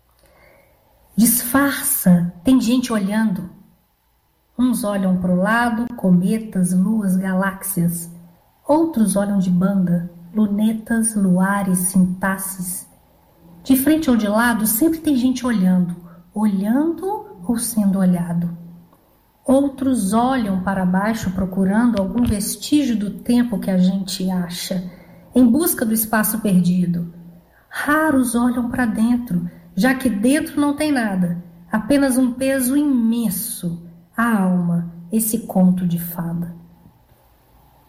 Disfarça, tem gente olhando. Uns olham para o lado, cometas, luas, galáxias. Outros olham de banda, lunetas, luares, sintaxes. De frente ou de lado, sempre tem gente olhando, olhando ou sendo olhado. Outros olham para baixo procurando algum vestígio do tempo que a gente acha, em busca do espaço perdido. Raros olham para dentro, já que dentro não tem nada, apenas um peso imenso, a alma, esse conto de fada.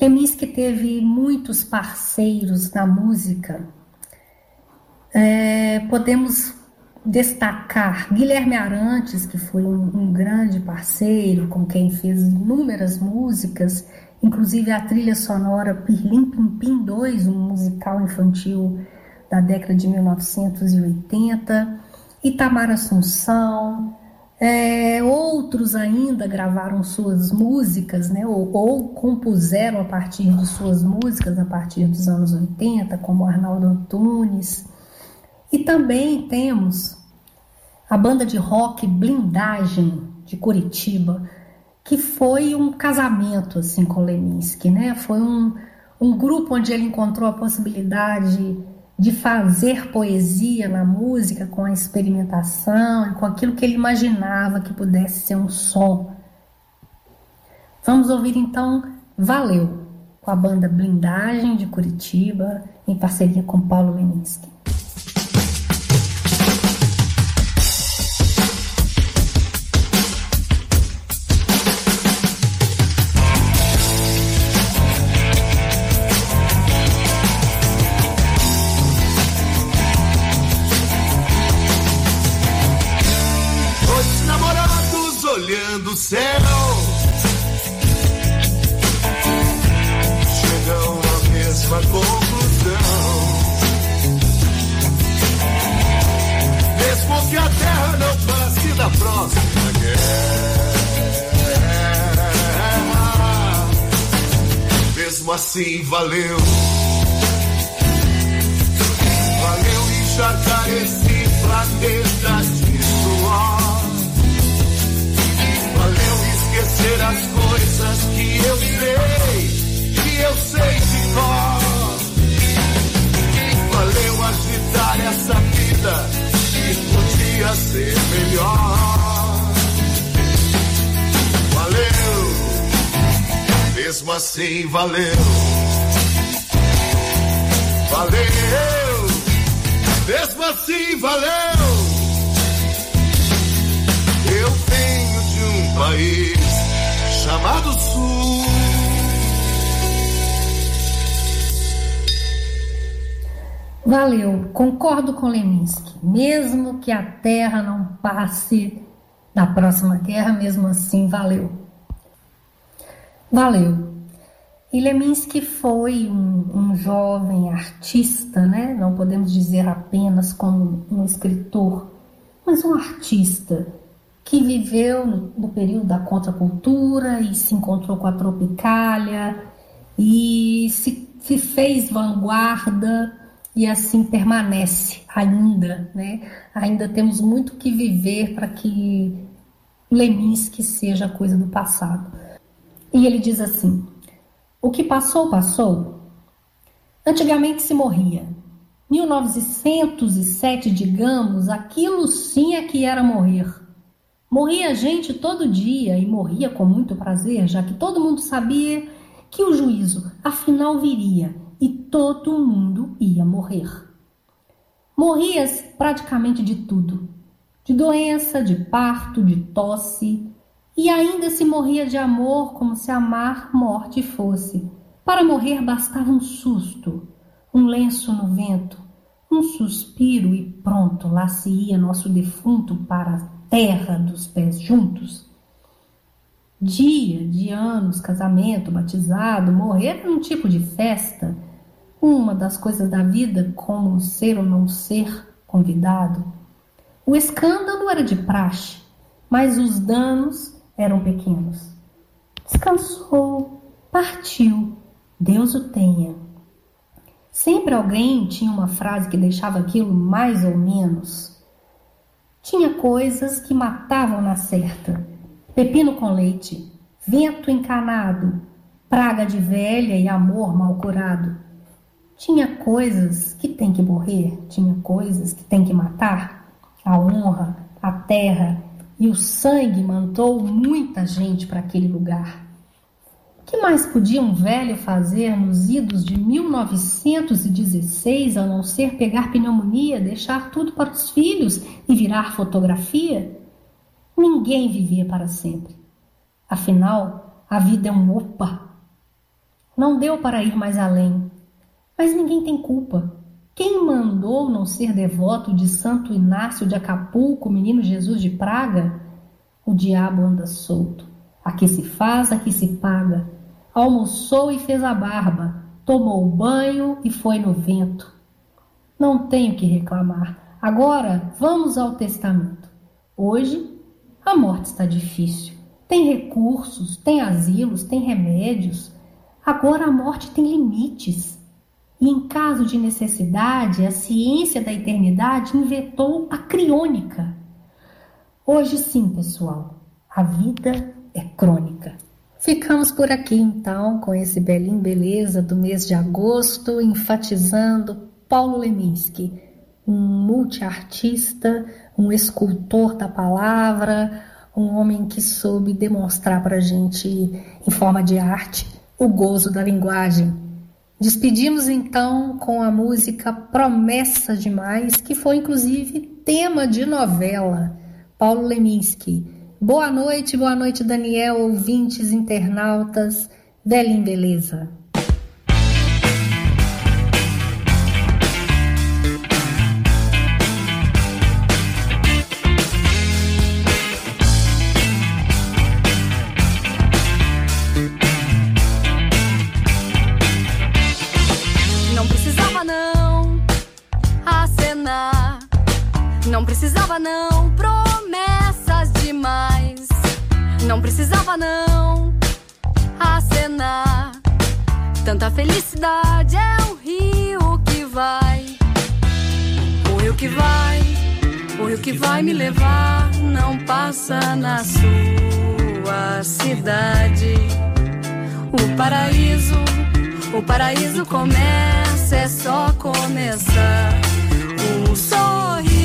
Leminski teve muitos parceiros na música. É, podemos destacar Guilherme Arantes, que foi um, um grande parceiro, com quem fez inúmeras músicas, inclusive a trilha sonora Pirlim Pim Pim dois, um musical infantil da década de mil novecentos e oitenta, Itamar Assunção, é, outros ainda gravaram suas músicas, né, ou, ou compuseram a partir de suas músicas a partir dos anos oitenta, como Arnaldo Antunes. E também temos a banda de rock Blindagem, de Curitiba, que foi um casamento assim, com Leminski, né? Foi um, um grupo onde ele encontrou a possibilidade de fazer poesia na música com a experimentação e com aquilo que ele imaginava que pudesse ser um som. Vamos ouvir então Valeu, com a banda Blindagem, de Curitiba, em parceria com Paulo Leminski. Do céu chegam à mesma conclusão, mesmo que a terra não passe da próxima guerra, mesmo assim valeu, valeu encharcar esse planeta de suor. Esquecer as coisas que eu sei, que eu sei de cor. Valeu agitar essa vida que podia ser melhor. Valeu, mesmo assim valeu. Valeu, mesmo assim valeu. Eu venho de um país chamado Sul. Valeu, concordo com Leminski. Mesmo que a terra não passe da próxima guerra, mesmo assim valeu. Valeu. E Leminski foi um, um jovem artista, né? Não podemos dizer apenas como um escritor, mas um artista que viveu no, no período da contracultura e se encontrou com a Tropicália e se, se fez vanguarda e assim permanece ainda, né? Ainda temos muito que viver para que Leminski seja coisa do passado. E ele diz assim: o que passou, passou. Antigamente se morria. mil novecentos e sete, digamos, aquilo sim é que era morrer. Morria gente todo dia e morria com muito prazer, já que todo mundo sabia que o juízo afinal viria e todo mundo ia morrer. Morria praticamente de tudo, de doença, de parto, de tosse, e ainda se morria de amor como se amar morte fosse. Para morrer bastava um susto, um lenço no vento, um suspiro e pronto, lá se ia nosso defunto para a terra dos pés juntos. Dia de anos, casamento, batizado, morrer era um tipo de festa, uma das coisas da vida, como ser ou não ser convidado. O escândalo era de praxe, mas os danos eram pequenos. Descansou, partiu, Deus o tenha. Sempre alguém tinha uma frase que deixava aquilo mais ou menos. Tinha coisas que matavam na certa: pepino com leite, vento encanado, praga de velha e amor mal curado. Tinha coisas que tem que morrer, tinha coisas que tem que matar. A honra, a terra e o sangue mandou muita gente para aquele lugar. O que mais podia um velho fazer nos idos de mil novecentos e dezesseis a não ser pegar pneumonia, deixar tudo para os filhos e virar fotografia? Ninguém vivia para sempre. Afinal, a vida é um opa. Não deu para ir mais além. Mas ninguém tem culpa. Quem mandou não ser devoto de Santo Inácio de Acapulco, menino Jesus de Praga? O diabo anda solto. Aqui se faz, aqui se paga. Almoçou e fez a barba. Tomou banho e foi no vento. Não tenho que reclamar. Agora vamos ao testamento. Hoje a morte está difícil. Tem recursos, tem asilos, tem remédios. Agora a morte tem limites. E em caso de necessidade, a ciência da eternidade inventou a criônica. Hoje sim, pessoal, a vida é crônica. Ficamos por aqui então com esse belinho beleza do mês de agosto, enfatizando Paulo Leminski, um multiartista, um escultor da palavra, um homem que soube demonstrar para a gente, em forma de arte, o gozo da linguagem. Despedimos então com a música Promessa Demais, que foi inclusive tema de novela. Paulo Leminski. Boa noite, boa noite, Daniel, ouvintes, internautas. Belinho beleza. Não precisava não, promessas demais. Não precisava não, acenar. Tanta felicidade é o rio que vai. O rio que vai, o rio que vai me levar. Não passa na sua cidade. O paraíso, o paraíso começa, é só começar. Um sorriso.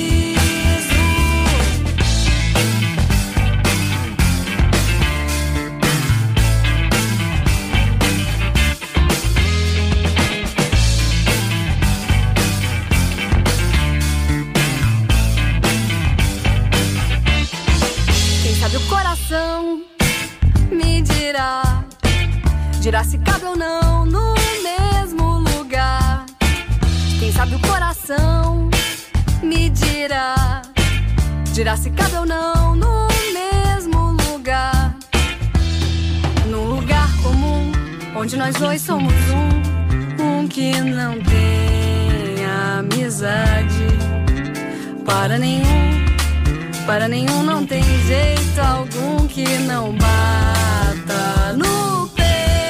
Sabe, o coração me dirá, dirá se cabe ou não no mesmo lugar. Quem sabe o coração me dirá, dirá se cabe ou não no mesmo lugar. Num lugar comum, onde nós dois somos um, um que não tem amizade para nenhum. Para nenhum não tem jeito algum que não bata no peito.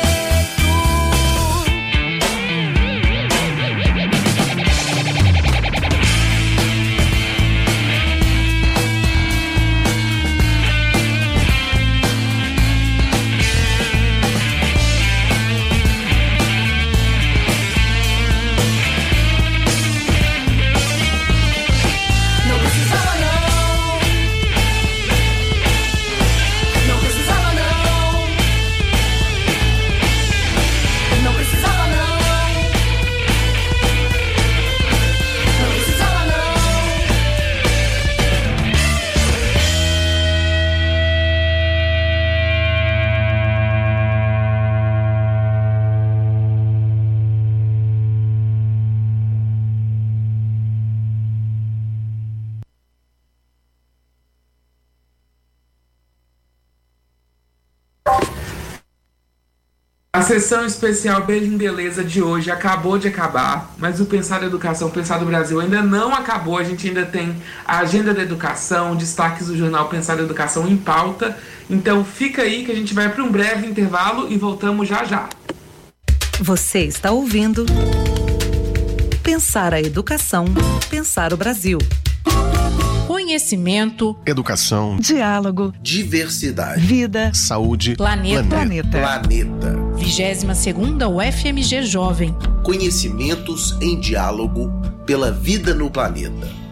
A sessão especial Belinho Beleza de hoje acabou de acabar, mas o Pensar Educação, Pensar do Brasil ainda não acabou. A gente ainda tem a agenda da educação, destaques do jornal Pensar Educação em pauta. Então fica aí que a gente vai para um breve intervalo e voltamos já já. Você está ouvindo Pensar a Educação, Pensar o Brasil. Conhecimento, educação, diálogo, diversidade, vida, saúde, planeta, planeta. planeta. vigésima segunda U F M G Jovem. Conhecimentos em diálogo pela vida no planeta.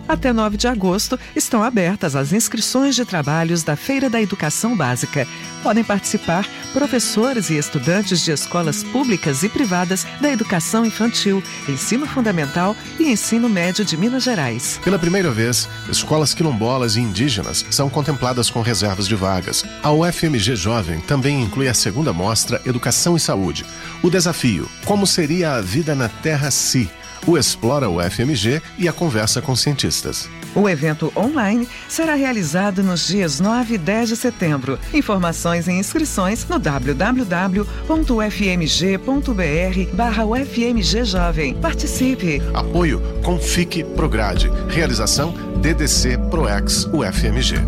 Até nove de agosto estão abertas as inscrições de trabalhos da Feira da Educação Básica. Podem participar professores e estudantes de escolas públicas e privadas da educação infantil, ensino fundamental e ensino médio de Minas Gerais. Pela primeira vez, escolas quilombolas e indígenas são contempladas com reservas de vagas. A U F M G Jovem também inclui a segunda mostra Educação e Saúde. O desafio: como seria a vida na Terra se... O Explora U F M G e a conversa com cientistas. O evento online será realizado nos dias nove e dez de setembro. Informações e inscrições no w w w ponto u f m g ponto b r barra U F M G Jovem. Participe! Apoio Confic Prograde. Realização D D C Proex U F M G.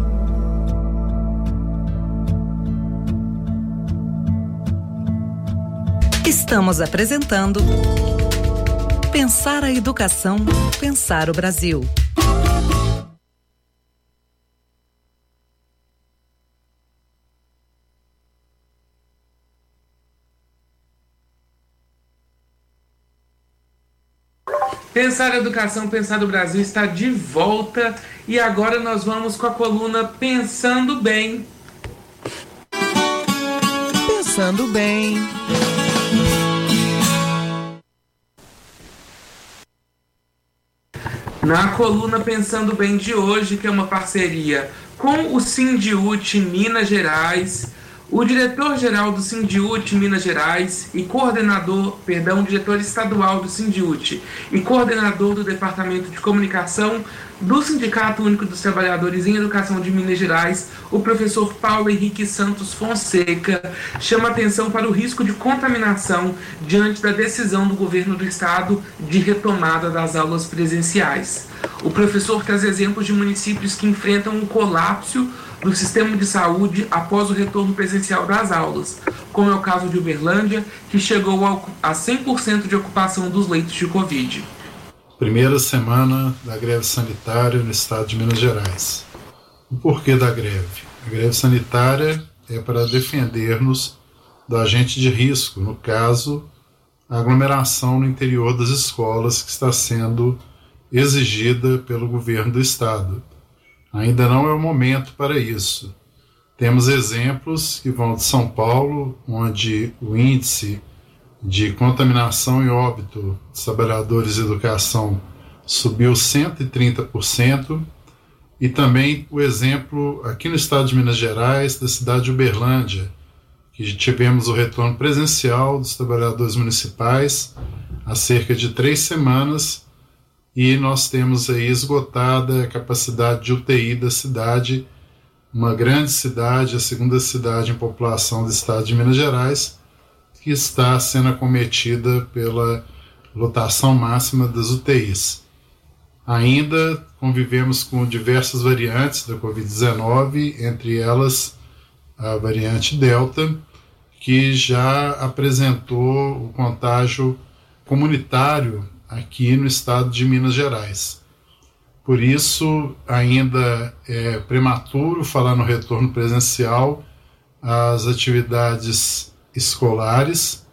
Estamos apresentando Pensar a Educação, Pensar o Brasil. Pensar a Educação, Pensar o Brasil está de volta e agora nós vamos com a coluna Pensando Bem. Pensando Bem. Na coluna Pensando Bem de hoje, que é uma parceria com o Sindiúti Minas Gerais, o diretor-geral do Sindiúti Minas Gerais e coordenador, perdão, diretor estadual do Sindiúti e coordenador do Departamento de Comunicação do Sindicato Único dos Trabalhadores em Educação de Minas Gerais, o professor Paulo Henrique Santos Fonseca, chama atenção para o risco de contaminação diante da decisão do governo do estado de retomada das aulas presenciais. O professor traz exemplos de municípios que enfrentam um colapso do sistema de saúde após o retorno presencial das aulas, como é o caso de Uberlândia, que chegou a cem por cento de ocupação dos leitos de Covid. Primeira semana da greve sanitária no estado de Minas Gerais. O porquê da greve? A greve sanitária é para defender-nos do agente de risco, no caso, a aglomeração no interior das escolas que está sendo exigida pelo governo do estado. Ainda não é o momento para isso. Temos exemplos que vão de São Paulo, onde o índice de contaminação e óbito dos trabalhadores de educação subiu cento e trinta por cento, e também o exemplo aqui no estado de Minas Gerais, da cidade de Uberlândia, que tivemos o retorno presencial dos trabalhadores municipais há cerca de três semanas, e nós temos aí esgotada a capacidade de U T I da cidade, uma grande cidade, a segunda cidade em população do estado de Minas Gerais, que está sendo acometida pela lotação máxima das U T Is. Ainda convivemos com diversas variantes da covid dezenove, entre elas a variante Delta, que já apresentou o contágio comunitário aqui no estado de Minas Gerais. Por isso, ainda é prematuro falar no retorno presencial às atividades escolares,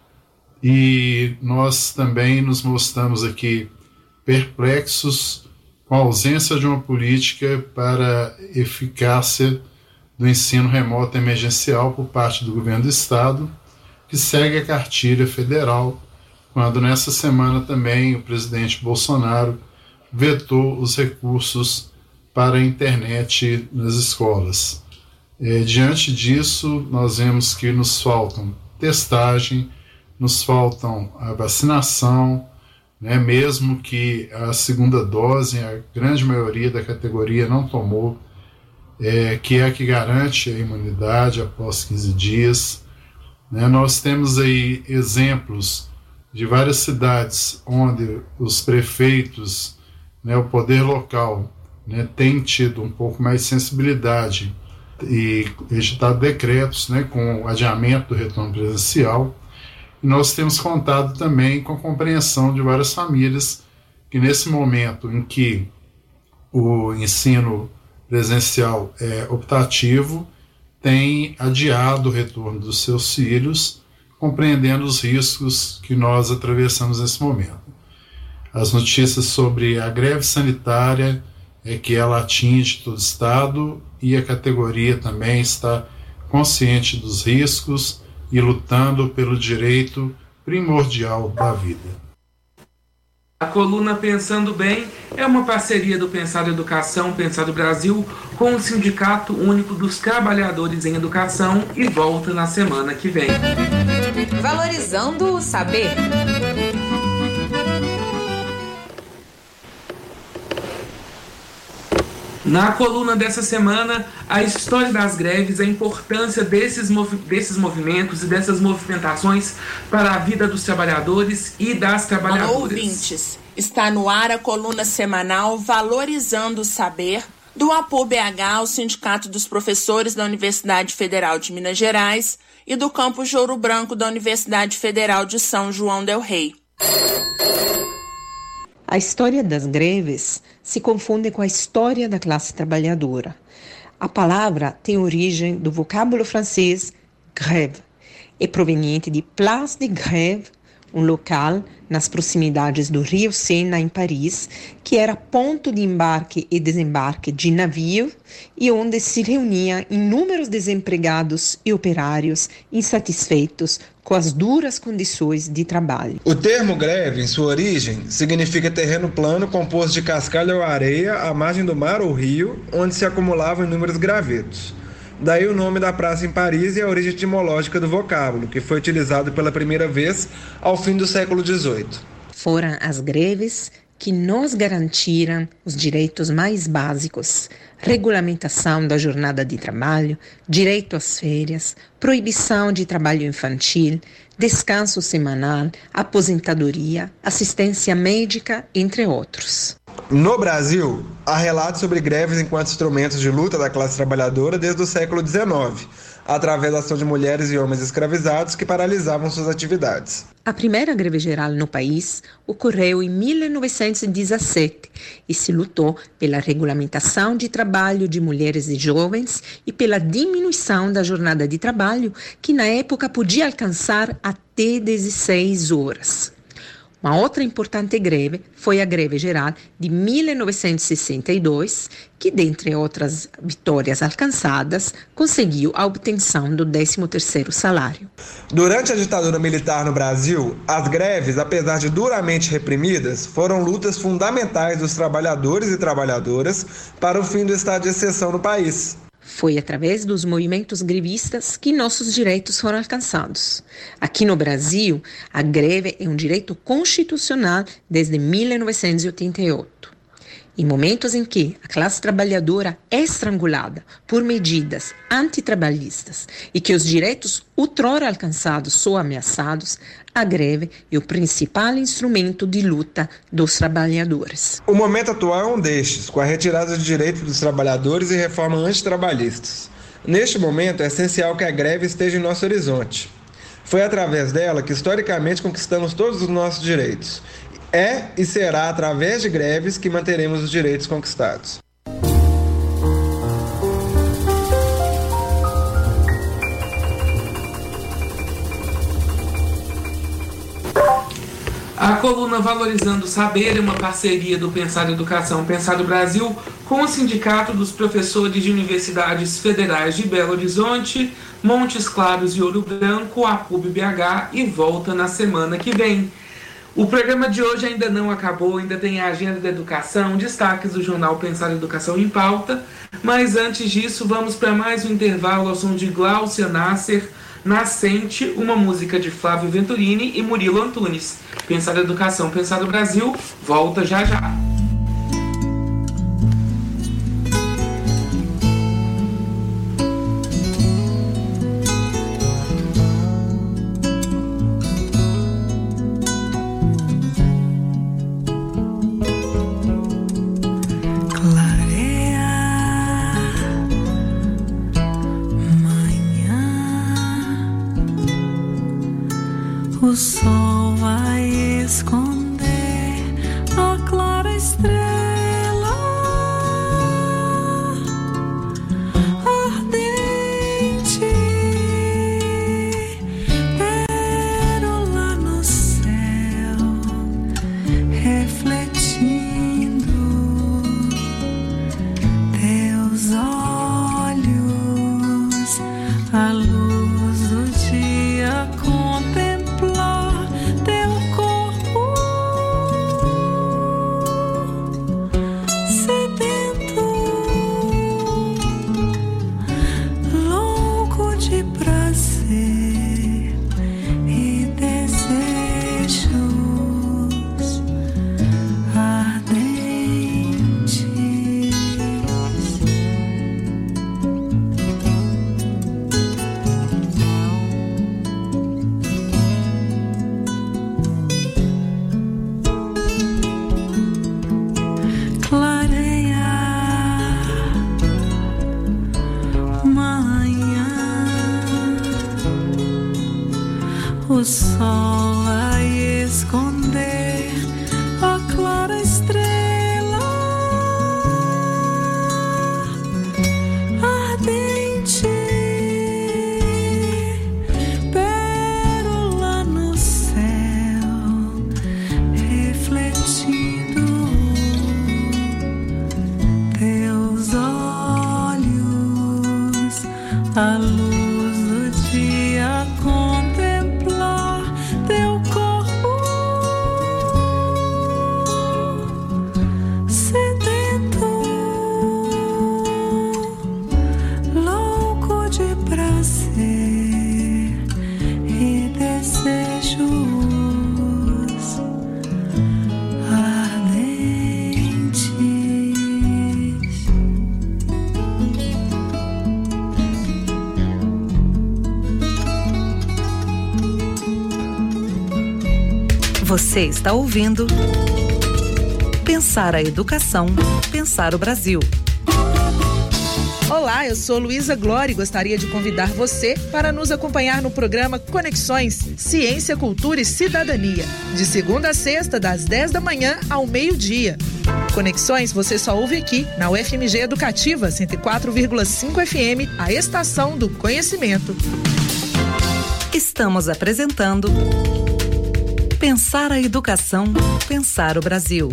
e nós também nos mostramos aqui perplexos com a ausência de uma política para eficácia do ensino remoto emergencial por parte do governo do estado, que segue a cartilha federal, quando nessa semana também o presidente Bolsonaro vetou os recursos para a internet nas escolas. É, diante disso, nós vemos que nos faltam testagem, nos faltam a vacinação, né, mesmo que a segunda dose, a grande maioria da categoria não tomou, é, que é a que garante a imunidade após quinze dias. Né, nós temos aí exemplos de várias cidades onde os prefeitos, né, o poder local, né, tem tido um pouco mais de sensibilidade e editado decretos, né, com o adiamento do retorno presencial. E nós temos contado também com a compreensão de várias famílias que, nesse momento em que o ensino presencial é optativo, tem adiado o retorno dos seus filhos, compreendendo os riscos que nós atravessamos nesse momento. As notícias sobre a greve sanitária é que ela atinge todo o Estado e a categoria também está consciente dos riscos e lutando pelo direito primordial da vida. A coluna Pensando Bem é uma parceria do Pensar Educação, Pensar Brasil, com o Sindicato Único dos Trabalhadores em Educação e volta na semana que vem. Valorizando o saber. Na coluna dessa semana, a história das greves, a importância desses, movi- desses movimentos e dessas movimentações para a vida dos trabalhadores e das trabalhadoras. Alô, ouvintes, está no ar a coluna semanal Valorizando o Saber, do A P U B H, o Sindicato dos Professores da Universidade Federal de Minas Gerais, e do Campus Ouro Branco da Universidade Federal de São João del Rei. A história das greves se confunde com a história da classe trabalhadora. A palavra tem origem do vocábulo francês grève. É proveniente de Place de Grève, um local nas proximidades do Rio Sena, em Paris, que era ponto de embarque e desembarque de navios e onde se reuniam inúmeros desempregados e operários insatisfeitos com as duras condições de trabalho. O termo greve, em sua origem, significa terreno plano composto de cascalho ou areia à margem do mar ou rio, onde se acumulavam inúmeros gravetos. Daí o nome da praça em Paris e a origem etimológica do vocábulo, que foi utilizado pela primeira vez ao fim do século dezoito. Foram as greves que nos garantiram os direitos mais básicos: regulamentação da jornada de trabalho, direito às férias, proibição de trabalho infantil, descanso semanal, aposentadoria, assistência médica, entre outros. No Brasil, há relatos sobre greves enquanto instrumentos de luta da classe trabalhadora desde o século dezenove, através da ação de mulheres e homens escravizados que paralisavam suas atividades. A primeira greve geral no país ocorreu em mil novecentos e dezessete e se lutou pela regulamentação de trabalho de mulheres e jovens e pela diminuição da jornada de trabalho, que na época podia alcançar até dezesseis horas. Uma outra importante greve foi a greve geral de mil novecentos e sessenta e dois, que, dentre outras vitórias alcançadas, conseguiu a obtenção do décimo terceiro salário. Durante a ditadura militar no Brasil, as greves, apesar de duramente reprimidas, foram lutas fundamentais dos trabalhadores e trabalhadoras para o fim do estado de exceção no país. Foi através dos movimentos grevistas que nossos direitos foram alcançados. Aqui no Brasil, a greve é um direito constitucional desde mil novecentos e oitenta e oito. Em momentos em que a classe trabalhadora é estrangulada por medidas antitrabalhistas e que os direitos outrora alcançados são ameaçados, a greve é o principal instrumento de luta dos trabalhadores. O momento atual é um destes, com a retirada de direitos dos trabalhadores e reformas antitrabalhistas. Neste momento, é essencial que a greve esteja em nosso horizonte. Foi através dela que, historicamente, conquistamos todos os nossos direitos. É e será através de greves que manteremos os direitos conquistados. A coluna Valorizando o Saber é uma parceria do Pensar Educação, Pensar Brasil, com o Sindicato dos Professores de Universidades Federais de Belo Horizonte, Montes Claros e Ouro Branco, a P U B B H, e volta na semana que vem. O programa de hoje ainda não acabou, ainda tem a agenda da educação, destaques do jornal Pensar Educação em Pauta, mas antes disso vamos para mais um intervalo ao som de Gláucia Nasser, Nascente, uma música de Flávio Venturini e Murilo Antunes. Pensar Educação, Pensar Brasil, volta já já. O sol vai esconder a clara estrela ardente, pérola no céu refletindo o sol a esconder a clara estrela ardente, pérola no céu refletindo teus olhos, a luz do dia contemplar teu corpo sedento, louco de prazer e desejos ardentes. Você está ouvindo Pensar a Educação, Pensar o Brasil. Olá, eu sou Luísa Glória e gostaria de convidar você para nos acompanhar no programa Conexões, Ciência, Cultura e Cidadania, de segunda a sexta, das dez da manhã ao meio-dia. Conexões você só ouve aqui na U F M G Educativa cento e quatro vírgula cinco F M, a estação do conhecimento. Estamos apresentando Pensar a Educação, Pensar o Brasil.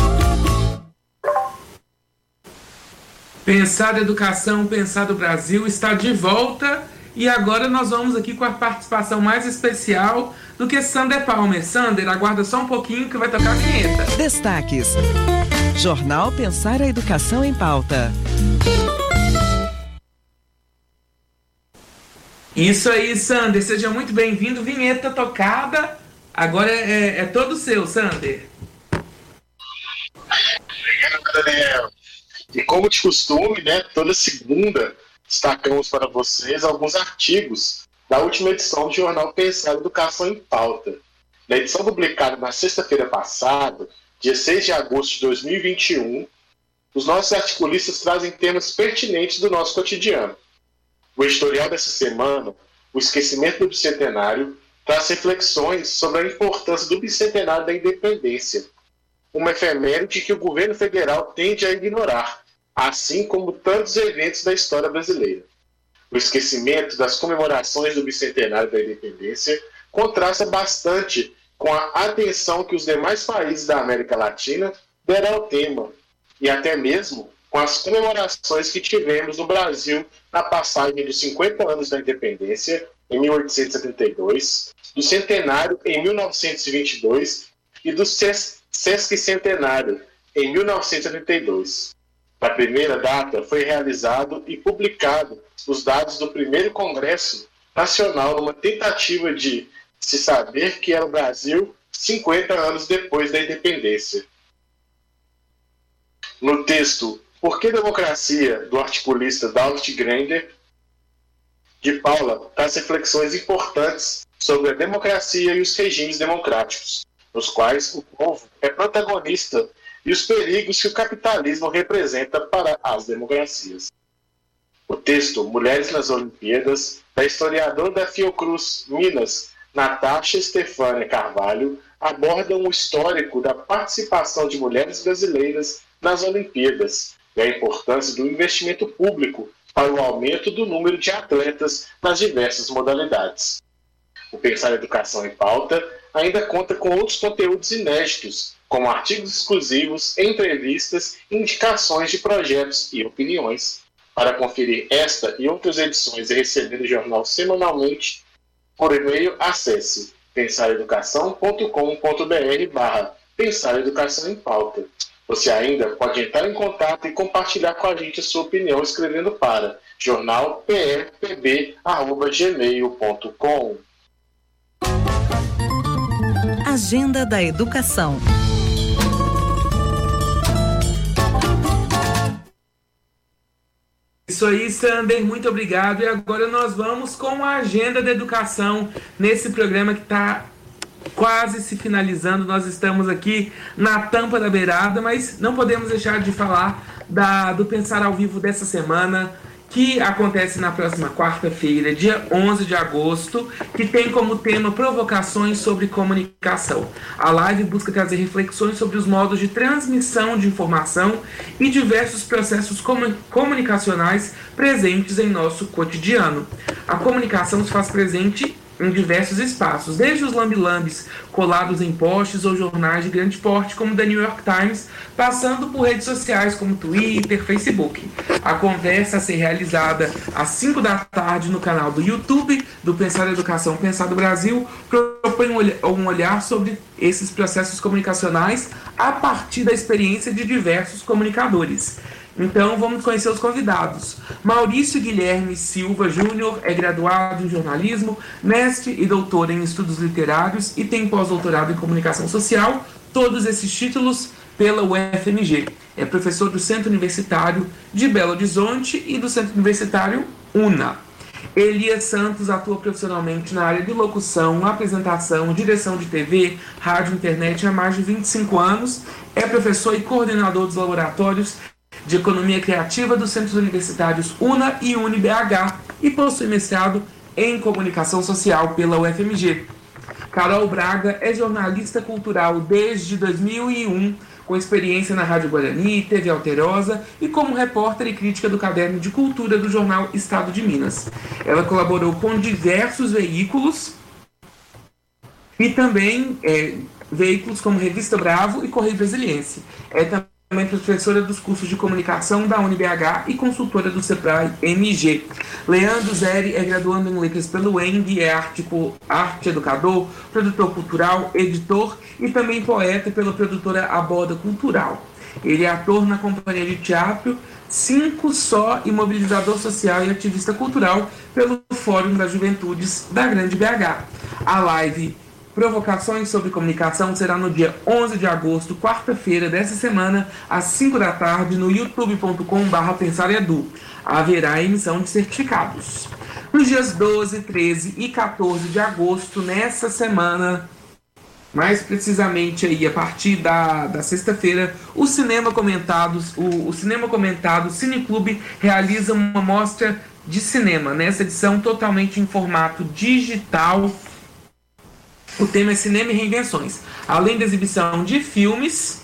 Pensar a Educação, Pensar o Brasil está de volta e agora nós vamos aqui com a participação mais especial do que Sander Palmer. Sander, aguarda só um pouquinho que vai tocar a vinheta. Destaques. Jornal Pensar a Educação em Pauta. Isso aí, Sander, seja muito bem-vindo. Vinheta tocada. Agora é, é todo seu, Sander. Obrigado, Daniel. E como de costume, né, toda segunda destacamos para vocês alguns artigos da última edição do jornal Pensar a Educação em Pauta. Na edição publicada na sexta-feira passada, dia seis de agosto de dois mil e vinte e um, os nossos articulistas trazem temas pertinentes do nosso cotidiano. O editorial dessa semana, O Esquecimento do Bicentenário, traz reflexões sobre a importância do bicentenário da independência, uma efeméride que o governo federal tende a ignorar, assim como tantos eventos da história brasileira. O esquecimento das comemorações do bicentenário da independência contrasta bastante com a atenção que os demais países da América Latina deram ao tema, e até mesmo com as comemorações que tivemos no Brasil na passagem dos cinquenta anos da independência, em mil oitocentos e setenta e dois, do centenário em mil novecentos e vinte e dois e do sesquicentenário em mil novecentos e setenta e dois. Na primeira data foi realizado e publicado os dados do primeiro Congresso Nacional numa tentativa de se saber que era o Brasil cinquenta anos depois da independência. No texto Por que Democracia, do articulista David Grander, de Paula traz reflexões importantes sobre a democracia e os regimes democráticos, nos quais o povo é protagonista, e os perigos que o capitalismo representa para as democracias. O texto Mulheres nas Olimpíadas, da historiadora da Fiocruz, Minas, Natasha Estefânia Carvalho, aborda um histórico da participação de mulheres brasileiras nas Olimpíadas e a importância do investimento público para o aumento do número de atletas nas diversas modalidades. O Pensar a Educação em Pauta ainda conta com outros conteúdos inéditos, como artigos exclusivos, entrevistas, indicações de projetos e opiniões. Para conferir esta e outras edições e receber o jornal semanalmente, por e-mail, acesse pensareducação ponto com ponto br barra Pensar a Educação em Pauta. Você ainda pode entrar em contato e compartilhar com a gente a sua opinião escrevendo para jornal p r p b arroba gmail ponto com. Agenda da Educação. Isso aí, Sander, muito obrigado. E agora nós vamos com a Agenda da Educação nesse programa que está quase se finalizando. Nós estamos aqui na tampa da beirada, mas não podemos deixar de falar da, do Pensar ao Vivo dessa semana. que acontece na próxima quarta-feira, dia onze de agosto, que tem como tema provocações sobre comunicação. A live busca trazer reflexões sobre os modos de transmissão de informação e diversos processos comunicacionais presentes em nosso cotidiano. A comunicação se faz presente em diversos espaços, desde os lambi-lambis colados em postes ou jornais de grande porte, como The New York Times, passando por redes sociais como Twitter, Facebook. A conversa a ser realizada às cinco da tarde no canal do YouTube do Pensar Educação, Pensar do Brasil, propõe um olhar sobre esses processos comunicacionais a partir da experiência de diversos comunicadores. Então, vamos conhecer os convidados. Maurício Guilherme Silva Júnior é graduado em jornalismo, mestre e doutor em estudos literários e tem pós-doutorado em comunicação social, todos esses títulos pela U F M G. É professor do Centro Universitário de Belo Horizonte e do Centro Universitário UNA. Elias Santos atua profissionalmente na área de locução, apresentação, direção de T V, rádio e internet há mais de vinte e cinco anos. É professor e coordenador dos laboratórios de Economia Criativa dos Centros Universitários UNA e UniB H e possui mestrado em Comunicação Social pela U F M G. Carol Braga é jornalista cultural desde dois mil e um, com experiência na Rádio Guarani, T V Alterosa e como repórter e crítica do Caderno de Cultura do jornal Estado de Minas. Ela colaborou com diversos veículos e também é, veículos como Revista Bravo e Correio Brasiliense. É também também professora dos cursos de comunicação da UniB H e consultora do Sebrae M G. Leandro Zeri é graduando em letras pelo U E N G, é arte, arte educador, produtor cultural, editor e também poeta pela produtora Aborda Cultural. Ele é ator na companhia de teatro Cinco Só e mobilizador social e ativista cultural pelo Fórum das Juventudes da Grande B H. A live Provocações sobre Comunicação será no dia onze de agosto, quarta-feira dessa semana, às cinco da tarde, no youtube ponto com barra pensar edu. Haverá emissão de certificados. Nos dias doze, treze e quatorze de agosto, nessa semana, mais precisamente aí, a partir da, da sexta-feira, o Cinema Comentados, o, o Cinema Comentado Cineclube realiza uma mostra de cinema, nessa edição totalmente em formato digital. O tema é Cinema e Reinvenções. Além da exibição de filmes,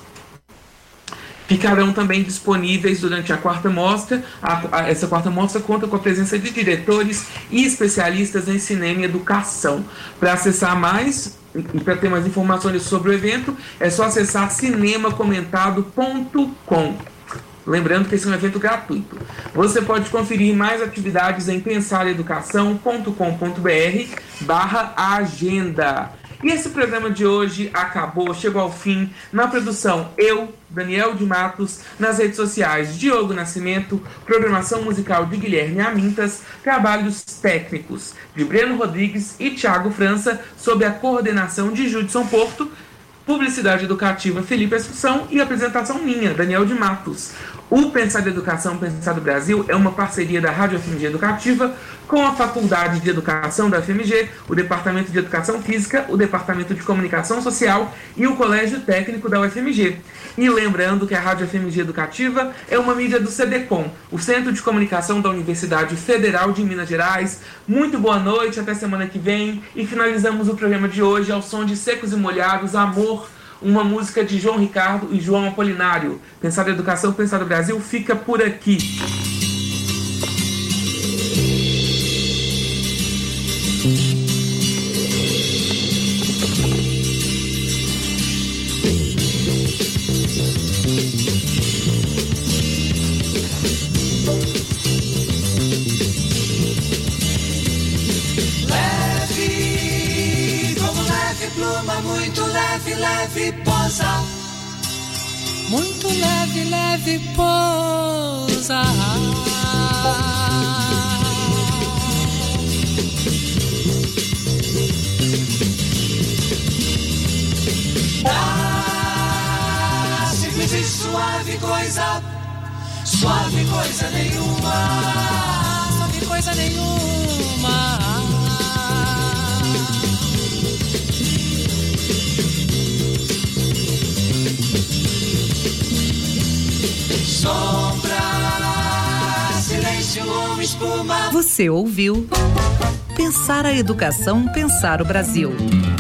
ficarão também disponíveis durante a quarta mostra. A, a, essa quarta mostra conta com a presença de diretores e especialistas em cinema e educação. Para acessar mais e para ter mais informações sobre o evento, é só acessar cinema comentado ponto com. Lembrando que esse é um evento gratuito. Você pode conferir mais atividades em pensar educação ponto com ponto br barra agenda. E esse programa de hoje acabou, chegou ao fim. Na produção, eu, Daniel de Matos, nas redes sociais, Diogo Nascimento, programação musical de Guilherme Amintas, trabalhos técnicos de Breno Rodrigues e Thiago França, sob a coordenação de Judson Porto, publicidade educativa Felipe Assunção e apresentação minha, Daniel de Matos. O Pensar da Educação, Pensar do Brasil é uma parceria da Rádio F M G Educativa com a Faculdade de Educação da F M G, o Departamento de Educação Física, o Departamento de Comunicação Social e o Colégio Técnico da U F M G. E lembrando que a Rádio F M G Educativa é uma mídia do C D Com, o Centro de Comunicação da Universidade Federal de Minas Gerais. Muito boa noite, até semana que vem. E finalizamos o programa de hoje ao som de Secos e Molhados, Amor, uma música de João Ricardo e João Apolinário. Pensar da Educação, Pensar do Brasil fica por aqui. Leve, como leve pluma, muito leve, leve pousa. Muito leve, leve pousa. Ah, simples e suave coisa, suave coisa nenhuma, suave coisa nenhuma. Sombra, silêncio. parece um homem espuma. Você ouviu Pensar a Educação, Pensar o Brasil.